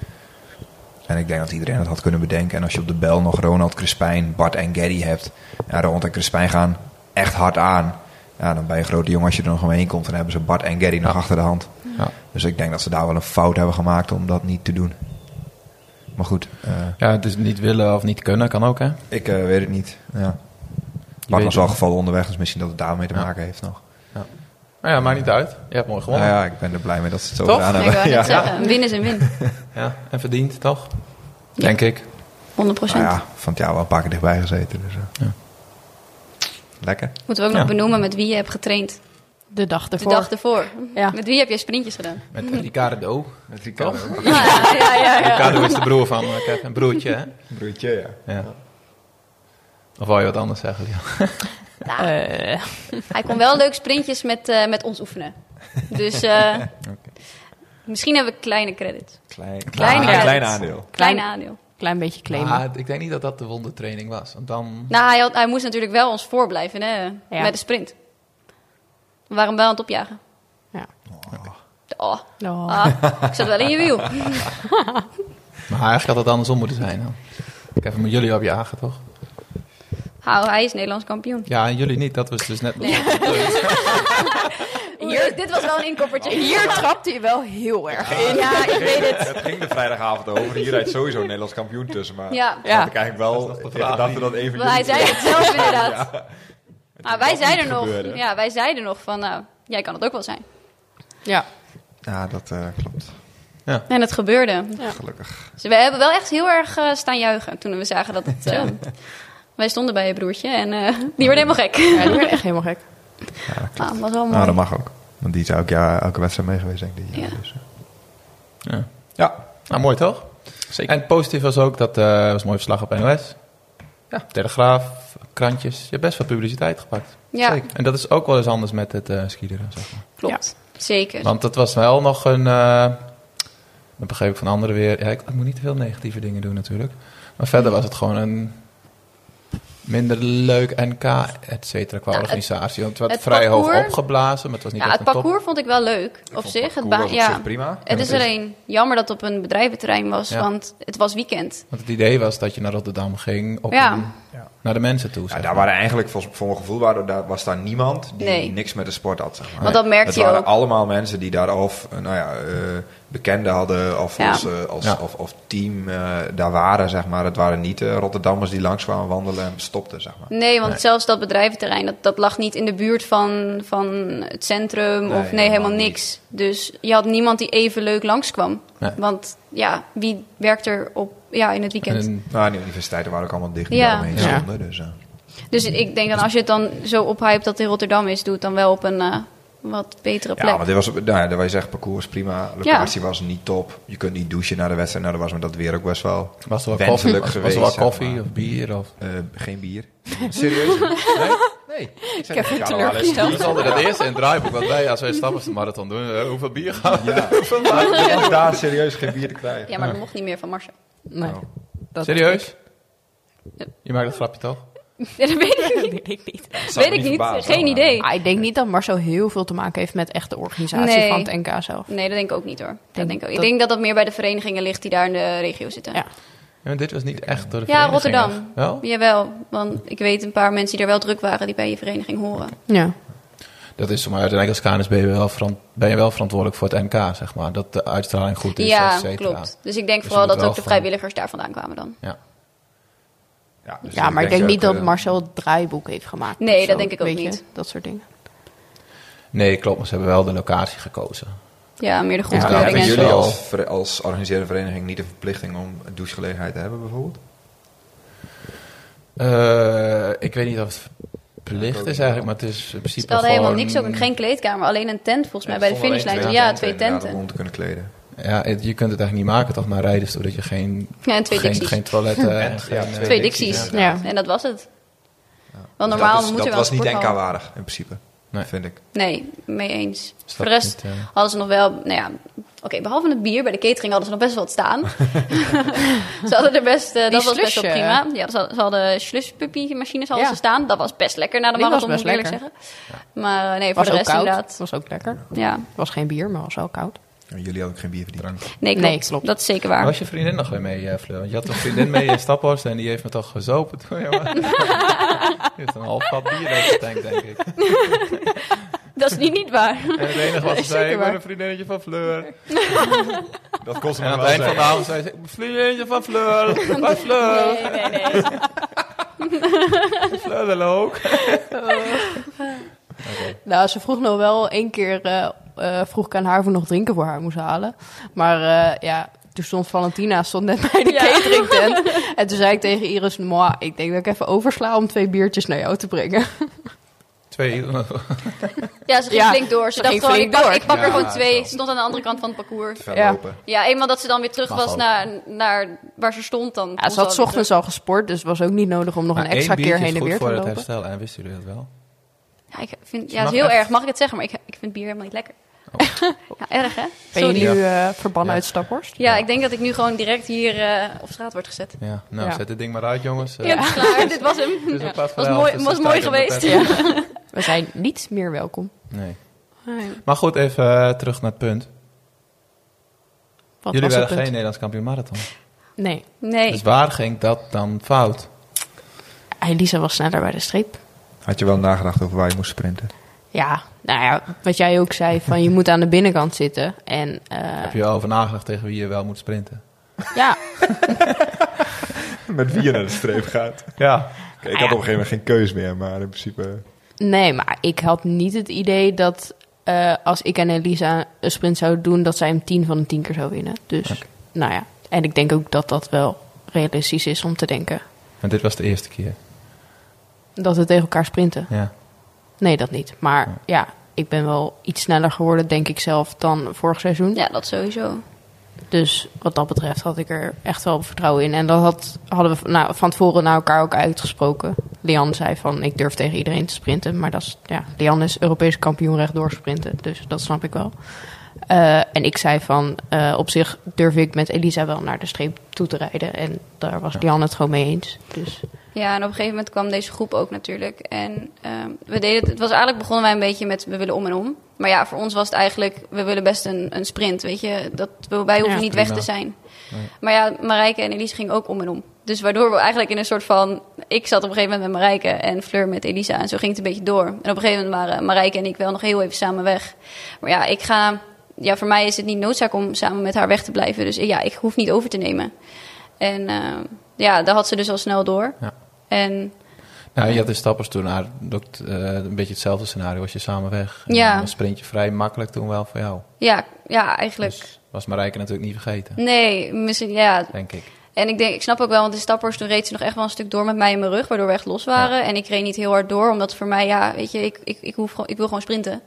En ik denk dat iedereen dat had kunnen bedenken. En als je op de bel nog Ronald, Crispijn, Bart en Gary hebt. Ja, Ronald en Crispijn gaan echt hard aan. Ja, dan ben je een grote jongen als je er nog omheen komt. Dan hebben ze Bart en Gary nog Ja. achter de hand. Ja. Dus ik denk dat ze daar wel een fout hebben gemaakt om dat niet te doen. Maar goed, uh, Ja, het is niet willen of niet kunnen, kan ook, hè? ik uh, weet het niet. Ja. Bart weet was wel het. gevallen onderweg, dus misschien dat het daarmee te Ja. maken heeft nog. Nou ja, maakt niet uit. Je hebt mooi Nou gewonnen. ja, ik ben er blij mee dat ze het zo Toch? gedaan Ik wou hebben. net Ja. zeggen, een win is een win. Ja, en verdiend, toch? Denk ik. honderd procent. Nou ja, van het jaar wel een paar keer dichtbij gezeten. Dus, uh. Ja. Lekker. Moeten we ook Ja. nog benoemen met wie je hebt getraind. De dag De ervoor. dag ervoor. Ja. Met wie heb je sprintjes gedaan? Met Ricardo. Met Ricardo. Toch? Ja, ja, ja. ja. Ricardo is de broer van uh, Kevin. Broertje, hè? Broertje, ja. Ja. Of wou je wat anders zeggen, Lian? Eh, Hij kon wel leuk sprintjes met, eh, met ons oefenen. Dus eh, misschien hebben we kleine credits. Klein, Kleine klein, credits. aandeel. Klein Klein- aandeel. klein beetje claimen. Maar ik denk niet dat dat de wondertraining was. Want dan... Nou, hij, had, hij moest natuurlijk wel ons voorblijven hè, Ja. met de sprint. We waren hem wel aan het opjagen. Ja. Oh, Oh. ah, ik zat wel in je wiel. Maar eigenlijk had het andersom moeten zijn. Dan. Ik heb hem met jullie op jagen, toch? Nou, hij is Nederlands kampioen. Ja, en jullie niet. Dat was dus net... Nee. Hier, dit was wel een inkoppertje. Hier trapt hij wel heel erg in. Ja, ik weet het. Het ging de vrijdagavond over. Hier rijdt sowieso een Nederlands kampioen tussen. Maar Ja, Ja. had ik eigenlijk wel Dat is nog de in vraag. gedachten dat even maar hij jullie- zei het zelf inderdaad. Maar wij dat zeiden niet nog, gebeurde. ja, wij zeiden nog van, nou, jij kan het ook wel zijn. Ja. Ja, dat uh, klopt. Ja. En het gebeurde. Ja. Gelukkig. Dus we hebben wel echt heel erg uh, staan juichen toen we zagen dat het... Uh, wij stonden bij je broertje en uh, die werd helemaal gek. Ja, die werd echt helemaal gek. Ja, Ah, dat was wel mooi. nou, dat mag ook. Want die is elk jaar, elke wedstrijd mee geweest, denk ik. Die, Ja. Dus, uh. Ja. ja. Nou, mooi toch? Zeker. En positief was ook, dat uh, was een mooi verslag op N O S. Ja, Telegraaf, krantjes. Je hebt best veel publiciteit gepakt. Ja, Zeker. En dat is ook wel eens anders met het uh, skileren, zeg maar. klopt. Zeker. Want dat was wel nog een... Uh, dat begreep ik van anderen weer... Ja, ik, ik moet niet te veel negatieve dingen doen natuurlijk. Maar verder was het gewoon een minder leuk N K, et cetera, qua Nou, organisatie. Want het werd het vrij parcours- hoog opgeblazen, maar het was niet Ja, echt het een top. parcours vond ik wel leuk op vond zich. Het parcours ba- op ja. zich prima. Het is het is- alleen jammer dat het op een bedrijventerrein was, Ja. want het was weekend. Want het idee was dat je naar Rotterdam ging, op Ja. een- Ja. naar de mensen toe. Ja, zeg daar maar. waren eigenlijk, voor, voor mijn gevoel, waren, daar was daar niemand die Nee. niks met de sport had. Zeg maar. Want dat merkte het je waren ook. allemaal mensen die daar of uh, nou ja, uh, bekenden hadden of Ja. als, uh, als Ja. of, of team uh, daar waren. Zeg maar. Het waren niet uh, Rotterdammers die langs kwamen wandelen en stopten. Zeg maar. Nee, want Nee. zelfs dat bedrijventerrein, dat, dat lag niet in de buurt van, van het centrum Nee, of nee, helemaal helemaal niks. Dus je had niemand die even leuk langskwam. Nee. Want ja, wie werkt er op, ja, in het weekend? En, Nou, die universiteiten waren ook allemaal dicht die Ja. daaromheen Ja. stonden. Dus, uh, Dus ik denk dat als je het dan zo ophypt dat het in Rotterdam is, doe het dan wel op een uh, wat betere plek. ja, maar dit was, nou ja, dat wij zeggen, parcours prima. Locatie was niet top. Je kunt niet douchen na de wedstrijd. Nou, dat was met dat weer ook best wel was er wel koffie, wenselijk was, was geweest. er wel zeg koffie maar. of bier? Of... Uh, geen bier. Serieus? Nee? Nee. Ik heb het teleurgesteld. Dat is altijd het eerste in het draaiboek wat wij als wij stappen de marathon doen. Uh, hoeveel bier gaan we? Ja. Hoeveel water? Er was daar serieus geen bier te krijgen. Ja, maar dat mocht niet meer van Marcel. Nee. Oh. Dat Serieus? Je maakt dat grapje toch? Ja, dat weet ik niet. weet ik niet. Weet ik niet. Geen idee. Ah, ik denk niet dat Marcel heel veel te maken heeft met echt de organisatie Nee. van het N K zelf. Nee, dat denk ik ook niet hoor. Dat Denk denk ik, ook. ik dat- denk dat dat meer bij de verenigingen ligt die daar in de regio zitten. Ja. Ja, Ja, maar dit was niet echt door de Ja, vereniging, Rotterdam. of- Wel? Jawel, want ik weet een paar mensen die er wel druk waren die bij je vereniging horen. Ja. Dat is maar uiteindelijk als K N S B ben je wel, verant- ben je wel verantwoordelijk voor het N K, zeg maar. Dat de uitstraling goed is, et Ja, cetera. klopt. Dus ik denk Dus vooral je moet dat wel ook de van- vrijwilligers daar vandaan kwamen dan. Ja. Ja, dus Ja, maar ik denk ook, niet dat uh, Marcel het draaiboek heeft gemaakt. Nee, of dat zo, denk ik ook weet je, niet. Dat soort dingen. Nee, klopt, maar ze hebben wel de locatie gekozen. Ja, meer de Ja, Ja, goedkeuring hebben en jullie zo. als, ver- als organiserende vereniging niet de verplichting om een douchegelegenheid te hebben, bijvoorbeeld? Uh, ik weet niet of het verplicht Ja, ik ook is eigenlijk, maar het is in principe Ze hadden helemaal gewoon- niks, ook geen kleedkamer, alleen een tent volgens mij Ja, bij de er stonden finishlijn. alleen Ja, twee inderdaad tenten. Om te kunnen kleden. Ja, het- je kunt het eigenlijk niet maken toch naar rijden, zodat je geen, Ja, en twee geen, Dixies. geen toiletten en Ja, geen... eh, Twee Dixies. Ja. En dat was het. Want Dus normaal dat is- moet er dat wel was niet sporthal. N K-waardig, in principe. Nee. Vind ik. Nee, mee eens. Is dat Voor de rest niet, eh, hadden ze nog wel, nou ja, oké, behalve het bier, bij de catering hadden ze nog best wel wat staan. ze hadden er best, eh, dat Die was best wel slush, prima. Ja, ze hadden, ze hadden slushpuppy-machines hadden Ja. ze staan. Dat was best lekker na de Die was marathon, moet ik best eerlijk zeggen. Maar eh, nee, voor Was de ook rest koud. inderdaad. Was ook lekker. Ja, Was geen bier, maar was wel koud. En jullie hadden ook geen bier verdiend. nee, klopt. Nee, klopt. Dat is zeker Waar waar. was je vriendin nog weer mee, eh, Fleur? Want je had een vriendin mee in Staphorst en die heeft me toch gezopen toen, jongen? Die heeft een half vat bier uitgetankt, denk ik. Dat is niet, niet waar. En het enige wat ze is zei, zeker ik ben waar. een vriendinnetje van Fleur. Dat kost En aan het eind van de avond zei ze, ik ben een vriendinnetje van Fleur. Waar is Fleur? Nee, nee, nee. Fleur er ook. Nou, ze vroeg nog wel één keer, eh, eh, vroeg ik aan haar of ik nog drinken voor haar moest halen. Maar eh, ja, toen stond Valentina stond net bij de Ja. cateringtent. En toen zei ik tegen Iris, moi, ik denk dat ik even oversla om twee biertjes naar jou te brengen. Twee. Ja, ze ging Ja, flink door. Ze, ze dacht ging gewoon, flink ik pak, door. ik pak er Ja, gewoon twee. zo. Ze stond aan de andere kant van het parcours. Verlopen. Ja, eenmaal dat ze dan weer terug Mag was ook. naar, naar waar ze stond, dan... Ja, kon ze had alweer ochtends al gesport, dus het was ook niet nodig om nog een extra keer heen en weer te voor het lopen. herstel. En wisten jullie dat wel? Ja, ik vind, Je ja, het mag is heel echt- erg. Mag ik het zeggen? Maar ik, ik vind bier helemaal niet lekker. Ja, erg hè? Ben je Sorry. nu eh, verbannen Ja. uit Staphorst? Ja, ik denk dat ik nu gewoon direct hier eh, op straat word gezet. Ja, nou, Ja. zet dit ding maar uit, jongens. Eh, Ja, het is klaar. Dit was hem. Het is Ja. ook kwart voor Was elf, mooi, dus was het mooi staat in de geweest. pet. Ja. We zijn niet meer welkom. Nee. Maar goed, even eh, terug naar het punt. Wat Jullie was het werden punt? geen Nederlands kampioen marathon. Nee, Nee. Dus waar ging dat dan fout? Elisa was sneller bij de streep. Had je wel nagedacht over waar je moest sprinten? Ja, nou ja, wat jij ook zei, van je moet aan de binnenkant zitten. En eh, Heb je wel over nagedacht tegen wie je wel moet sprinten? ja, Met wie je naar de streep gaat. Ja. Ik had op een gegeven moment geen keus meer, maar in principe... nee, maar ik had niet het idee dat uh, als ik en Elisa een sprint zouden doen, dat zij hem tien van de tien keer zou winnen. Dus, Okay. nou ja. En ik denk ook dat dat wel realistisch is om te denken. En dit was de eerste keer. Dat we tegen elkaar sprinten. Ja. Nee, dat niet. Maar Ja. ja, ik ben wel iets sneller geworden, denk ik zelf, dan vorig seizoen. Ja, dat sowieso. Dus wat dat betreft had ik er echt wel vertrouwen in. En dat had, hadden we nou, van tevoren naar elkaar ook uitgesproken. Lian zei van, ik durf tegen iedereen te sprinten. Maar dat is, ja, Lian is Europees kampioen rechtdoor sprinten. Dus dat snap ik wel. Uh, en ik zei van, uh, op zich durf ik met Elisa wel naar de streep toe te rijden. En daar was Ja. Lian het gewoon mee eens. Dus Ja, en op een gegeven moment kwam deze groep ook natuurlijk. En um, we deden het, het was eigenlijk begonnen wij een beetje met we willen om en om. Maar ja, voor ons was het eigenlijk, we willen best een, een sprint, weet je. Dat, wij hoeven Ja, niet prima. weg te zijn. Nee. Maar ja, Marijke en Elise gingen ook om en om. Dus waardoor we eigenlijk in een soort van... Ik zat op een gegeven moment met Marijke en Fleur met Elisa. En zo ging het een beetje door. En op een gegeven moment waren Marijke en ik wel nog heel even samen weg. Maar ja, ik ga... Ja, voor mij is het niet noodzaak om samen met haar weg te blijven. Dus ja, ik hoef niet over te nemen. En uh, ja, daar had ze dus al snel door. Ja. En Nou, je had de stappers toen uh, een beetje hetzelfde scenario. Was je samen weg. En Ja. dan sprint je vrij makkelijk toen wel voor jou. ja, ja, eigenlijk... Dus was Marijke natuurlijk niet vergeten, Nee, misschien, ja. denk ik. En ik denk, ik snap ook wel, want de stappers, toen reed ze nog echt wel een stuk door met mij in mijn rug, waardoor we echt los waren. Ja. En ik reed niet heel hard door, omdat voor mij, ja, weet je, ik, ik, ik, hoef, gewoon- ik wil gewoon sprinten.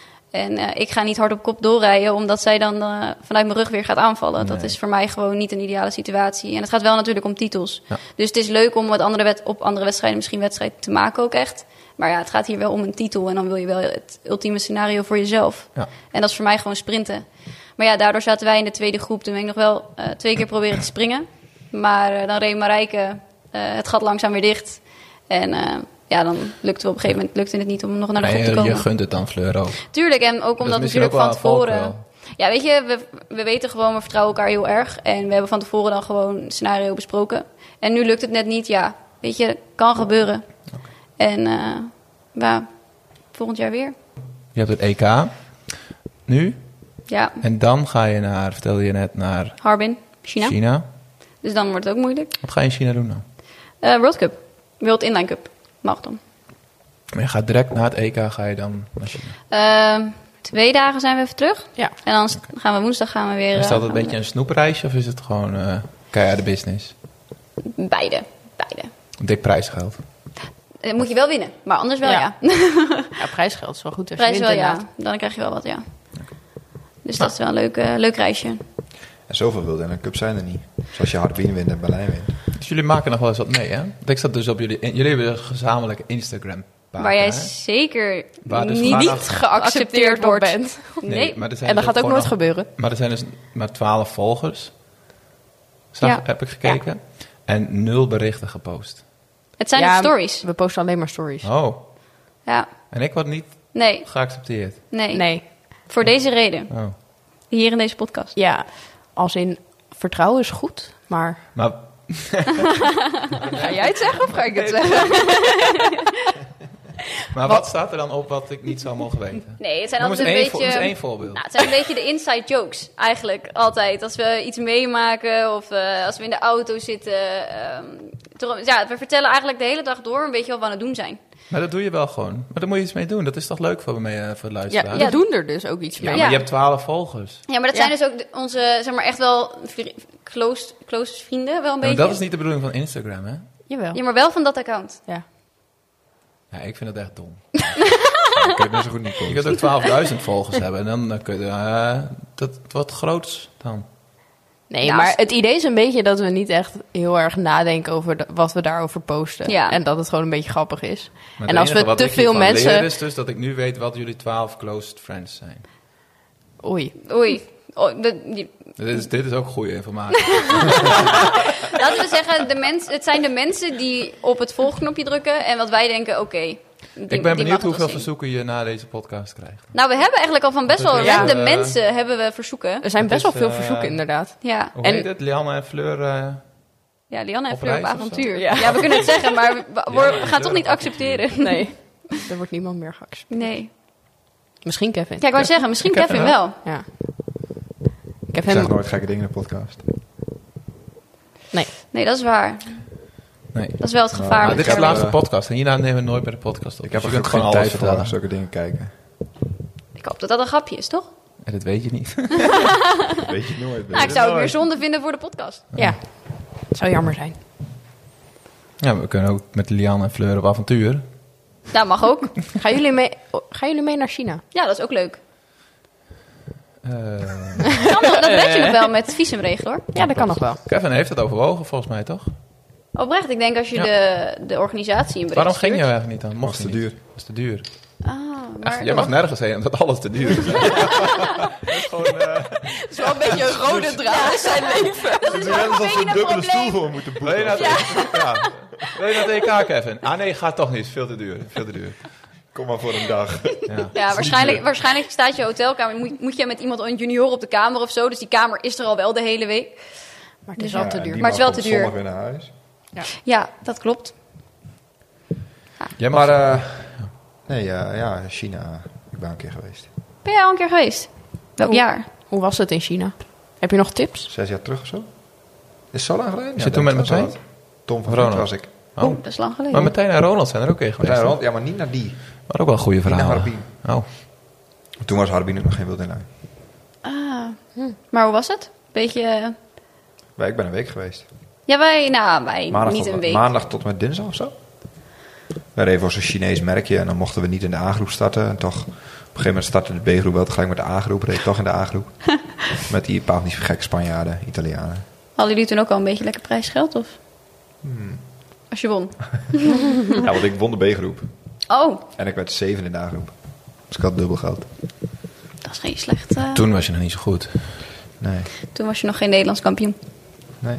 En uh, ik ga niet hard op kop doorrijden, omdat zij dan uh, vanuit mijn rug weer gaat aanvallen. Dat Nee. is voor mij gewoon niet een ideale situatie. En het gaat wel natuurlijk om titels. Ja. Dus het is leuk om met andere wet, op andere wedstrijden misschien wedstrijden te maken ook echt. Maar ja, het gaat hier wel om een titel en dan wil je wel het ultieme scenario voor jezelf. Ja. En dat is voor mij gewoon sprinten. Maar ja, daardoor zaten wij in de tweede groep. Toen ben ik nog wel uh, twee keer proberen te springen. Maar uh, dan reed Marijke uh, het gat langzaam weer dicht. En uh, ja, dan lukte we op een gegeven moment lukte het niet om nog naar de Nee, groep te je, komen. je gunt het dan Fleur ook. Tuurlijk, en ook Dat omdat is misschien natuurlijk ook van wel een tevoren... valkuil. Ja, weet je, we, we weten gewoon, we vertrouwen elkaar heel erg. En we hebben van tevoren dan gewoon een scenario besproken. En nu lukt het net niet, ja. Weet je, kan gebeuren. En uh, ja, volgend jaar weer. Je hebt het E K nu. Ja, En dan ga je naar, vertelde je net, naar Harbin, China. China. Dus dan wordt het ook moeilijk. Wat ga je in China doen dan? Uh, World Cup, World Inline Cup, marathon. Maar je gaat direct na het E K ga je dan naar China. Uh, twee dagen zijn we even terug. ja. En dan gaan we woensdag gaan we weer... Is uh, dat een gaan we- beetje een snoepreisje of is het gewoon uh, keiharde business? Beide, beide. Dik prijsgeld. Dat moet je wel winnen, maar anders wel ja. Ja. Ja, prijsgeld is wel goed. Als je Prijs wint, wel ja, inderdaad. dan krijg je wel wat ja. Dus dat is wel een leuk, uh, leuk reisje. En zoveel wilde in een cup zijn er niet. Zoals je Harbin wint en Berlijn wint. Dus jullie maken nog wel eens wat mee, hè? Want ik zat dus op jullie... Jullie hebben een gezamenlijke Instagram pagina. Waar jij hè? zeker Waar dus niet, vanaf- niet geaccepteerd wordt. bent. Nee, maar er zijn En dat dus gaat ook gewoon nooit nog- gebeuren. Maar er zijn dus maar twaalf volgers. Zag, Ja. Heb ik gekeken. En nul berichten gepost. het zijn Ja, de stories. We posten alleen maar stories. Oh. Ja, En ik word niet nee, geaccepteerd. nee, Nee. Voor deze reden. Oh. Hier in deze podcast. Ja, als in vertrouwen is goed, maar... Maar Ga jij het zeggen of ga ik het zeggen? Maar wat staat er dan op wat ik niet zou mogen weten? Nee, het zijn Noem eens altijd één, een vo- beetje... noem eens één voorbeeld. Nou, het zijn een beetje de inside jokes, eigenlijk, altijd. Als we iets meemaken of uh, als we in de auto zitten. Um, toch, ja, we vertellen eigenlijk de hele dag door een beetje wat we aan het doen zijn. Maar dat doe je wel gewoon. Maar daar moet je iets mee doen. Dat is toch leuk voor, me, uh, voor de Ja, luisteraars? we doen er dus ook iets Ja, mee. maar Ja. je hebt twaalf volgers. Ja, maar dat Ja. zijn dus ook de- onze, zeg maar, echt wel vri- close, close vrienden, wel een Ja, maar beetje. dat is niet de bedoeling van Instagram, hè? Jawel. Ja, maar wel van dat account. Ja. Ja, ik vind het echt dom. Ik kan het net zo goed niet Je posten. kunt ook twaalfduizend volgers hebben. En dan uh, kun je... Uh, dat wat groots dan. Nee, Ja, maar als- het idee is een beetje dat we niet echt heel erg nadenken over de- wat we daarover posten. Ja. En dat het gewoon een beetje grappig is. Maar En het als we enige wat te ik veel hiervan mensen- leer is dus dat ik nu weet wat jullie twaalf closest friends zijn. Oei. Oei. Oh, de- die- Dit is, dit is ook goede informatie. laten we zeggen, de mens, het zijn de mensen die op het volgknopje drukken en wat wij denken, oké. die- die Ik ben mag benieuwd het wel hoeveel zien. verzoeken je na deze podcast krijgt. Nou, we hebben eigenlijk al van best wel Dus, ja, random eh, mensen hebben we verzoeken. Er zijn Het best is, wel veel eh, verzoeken, inderdaad. Ja, Hoe En- heet het? Lianne en Fleur... uh, ja Lianne en Op Fleur op reis of zo? avontuur. Ja. Ja. we kunnen het zeggen, maar we, we- we Lianne en gaan Fleur toch niet op accepteren. Nee, er wordt niemand meer geaccepteerd. Nee. Misschien Kevin. Kijk, ik wou zeggen, misschien Kevin Kevin wel. wel. Ja. Ik zeg Kevin... nooit gekke dingen in de podcast. Nee. Nee, dat is waar. nee. Dat is wel het gevaar. Maar ik dit is heb, de laatste uh, podcast. En hierna nemen we nooit bij de podcast op. Ik heb Dus er je ook kunt geen gewoon tijd alles voor om vertellen. zulke dingen kijken. Ik hoop dat dat een grapje is, toch? En dat weet je niet. Dat weet je nooit. Nou, ik zou het weer zonde vinden voor de podcast. Ja, het zou jammer zijn. Ja, we kunnen ook met Lian en Fleur op avontuur. Nou, mag ook. Gaan jullie mee, gaan jullie mee naar China? Ja, dat is ook leuk. Uh, Kan nog- dat weet je nog wel met visumregelen, hoor. Ja, dat kan nog wel. Kevin heeft het overwogen, volgens mij, toch? Oprecht, ik denk als je Ja. de, de organisatie een bericht Waarom ging je stuurt- eigenlijk niet dan? Mocht Was te je niet? duur. Was te duur. Ah, maar Echt, jij mag nergens heen, omdat alles te duur is. Dat is gewoon... uh, Het is wel een beetje een rode draad in zijn leven. dat is wel een dubbele stoel voor moeten wil je naar het, ja. Wil je naar het E K, Kevin? Ah nee, gaat toch niet. Veel te duur. Veel te duur. Kom maar voor een dag. Ja. Ja, waarschijnlijk, waarschijnlijk staat je hotelkamer. Moet, moet je met iemand, een junior op de kamer of zo. Dus die kamer is er al wel de hele week. Maar het is Ja, wel te duur. Maar het is wel te duur. Zondag weer naar huis. Ja, dat klopt. Jij mag, Maar, eh nee, eh, ja, China. Ik ben een keer geweest. Ben jij al een keer geweest? Welk Oh. jaar? Hoe was het in China? Heb je nog tips? Zes jaar terug of zo? Is het zo lang geleden? je toen met denk ik Martijn? wel. Tom van Ronald. Vliet was ik. oh. Oh, dat is lang geleden. Maar Martijn en Ronald zijn er ook een geweest. Martijn toch? Ronald, ja, maar niet naar die. Maar ook wel goede Niet naar verhalen. Harbin. Oh. Toen was Harbin nog geen Wildenlijn. Ah, maar hoe was het? Beetje... eh, Maar ik ben een week geweest. Ja, wij, nou, wij Maandag niet tot, een week. maandag tot met dinsdag of zo. We reden voor zo'n Chinees merkje en dan mochten we niet in de A-groep starten. En toch, op een gegeven moment startte de B-groep wel tegelijk met de A-groep. Reed toch in de A-groep. Met die paar niet gekke Spanjaarden, Italianen. Hadden jullie toen ook al een beetje lekker prijsgeld? Of? Hmm. Als je won. Ja, want ik won de B-groep. Oh, En ik werd zeven in de A-groep. Dus ik had dubbel geld. dat is geen slecht... eh, Toen was je nog niet zo goed. Nee, Toen was je nog geen Nederlands kampioen. nee.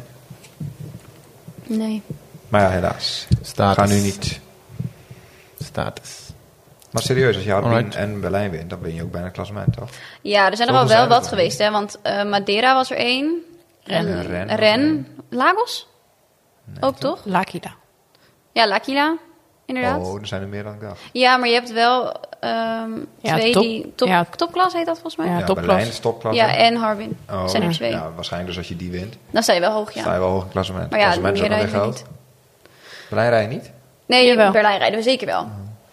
Nee. Maar ja, helaas. Status. Ga nu niet. Status. Maar serieus, als je Harbin Alright. en Berlijn wint, dan ben je ook bijna het klassement, toch? Ja, er zijn er al Zoveel wel zijn er wat wel. geweest, hè. Want eh, Madeira was er één. Ren. Ren. Ren. Lagos? ook, toch? L'Aquila. Ja, L'Aquila. Inderdaad. Oh, er zijn er meer dan ik dacht. Ja, maar je hebt wel ehm, Ja, twee top- die... Top, ja. Topklas heet dat volgens mij. Ja, Ja, topklas. Berlijn is topklasse. Ja, en Harbin. Oh, zijn er twee. Ja, waarschijnlijk dus als je die wint, Dan sta je wel hoog, ja. sta je wel hoog in het klassement. Maar ja, klassement is ook meer nog weer rijden we geld. Berlijn rij je niet? Nee, Jawel. Berlijn rijden we zeker wel.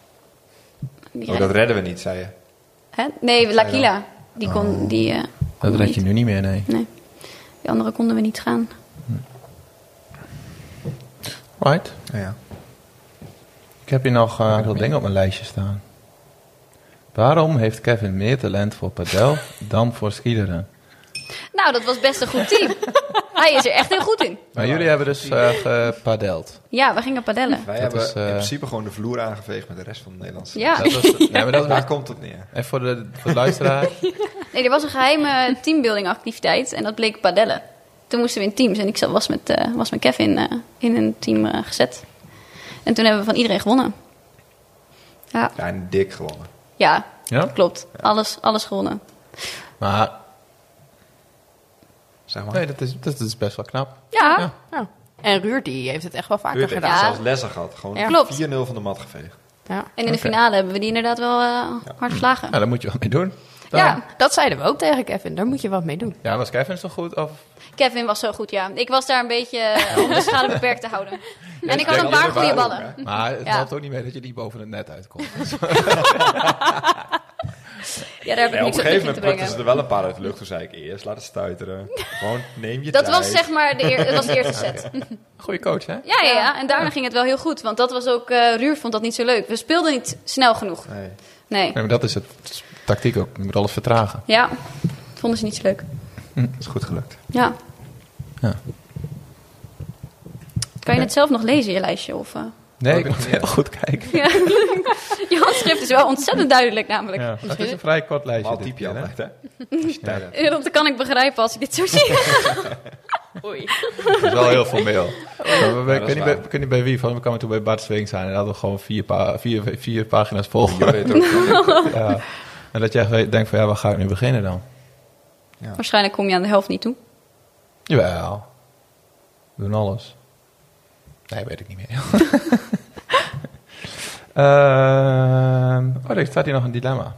Die Oh, rijden- dat redden we niet, zei je. Hè? Nee, L'Aquila. Die kon... Die, eh, Dat konden red we je niet. nu niet meer, nee. Nee. Die andere konden we niet gaan. Right. Oh, ja. Ik heb hier nog uh, wat dingen op mijn lijstje staan. Waarom heeft Kevin meer talent voor padel dan voor skileren? Nou, dat was best een goed team. Hij is er echt heel goed in. Maar jullie hebben dus uh, gepadeld. Ja, we gingen padellen. Wij Dat hebben is, eh, in principe gewoon de vloer aangeveegd met de rest van de Nederlandse. Ja. Dat was, nee, maar dat Daar was, komt het neer. en voor de, voor de luisteraar. Nee, er was een geheime teambuilding activiteit en dat bleek padellen. Toen moesten we in teams en ik zat- was met, eh, was met Kevin eh, in een team eh, gezet. En toen hebben we van iedereen gewonnen. Ja, Ja, en dik gewonnen. ja Ja? klopt. Alles, alles gewonnen. Maar Zeg maar. nee, dat is, dat is best wel knap. Ja, Ja. Ja. En Ruur die heeft het echt wel vaker Ruud heeft gedaan. Ja. zelfs lessen gehad. Gewoon Ja. Klopt. vier nul van de mat geveegd. Ja. en in de Oké. finale hebben we die inderdaad wel eh, hard verslagen. Ja, daar moet je wat mee doen. Dan. Ja, Dat zeiden we ook tegen Kevin. Daar moet je wat mee doen. Ja, was Kevin toch goed? Of? Kevin was zo goed, ja. Ik was daar een beetje eh, om de schade beperkt te houden. En ik had een paar goede ballen. Maar het Ja. helpt ook niet mee dat je niet boven het net uitkomt. Ja, daar heb ik Nee, op niks een op gegeven in te moment plukten brengen. ze er wel een paar uit de lucht. Toen zei ik eerst, laat het stuiteren. Gewoon neem je Dat tijd. was zeg maar de, eer, dat was de eerste set. Goeie coach, hè? Ja, ja, ja. En daarna ging het wel heel goed. Want dat was ook... eh Ruur vond dat niet zo leuk. We speelden niet snel genoeg. Nee. Nee. Nee, maar dat is het tactiek ook. Je moet alles vertragen. Ja, dat vonden ze niet zo leuk. Dat is goed gelukt. Ja. Ja. Kan je het zelf nog lezen, je lijstje? Of, eh? Nee, Oh, ik ik moet weet heel goed kijken. Ja. Je handschrift is wel ontzettend duidelijk namelijk. Ja, dat is een vrij kort lijstje. Al dit typ je keer, hè? altijd, hè? Als je tijd hebt. Ja, dat kan ik begrijpen als ik dit zo zie. Oei. Dat is wel heel formeel. Maar we, we, Ja, ik dat weet is niet bij, waar. ik weet niet bij wie van. We kwamen toen bij Bart Swing zijn. En daar hadden we gewoon vier, pa, vier, vier pagina's vol. Je weet ook. Ja. En dat je echt weet- denkt van ja, waar ga ik nu beginnen dan? Waarschijnlijk kom je aan de helft niet toe. Jawel. We doen alles. Nee, weet ik niet meer. Ehm oh, er staat hier nog een dilemma.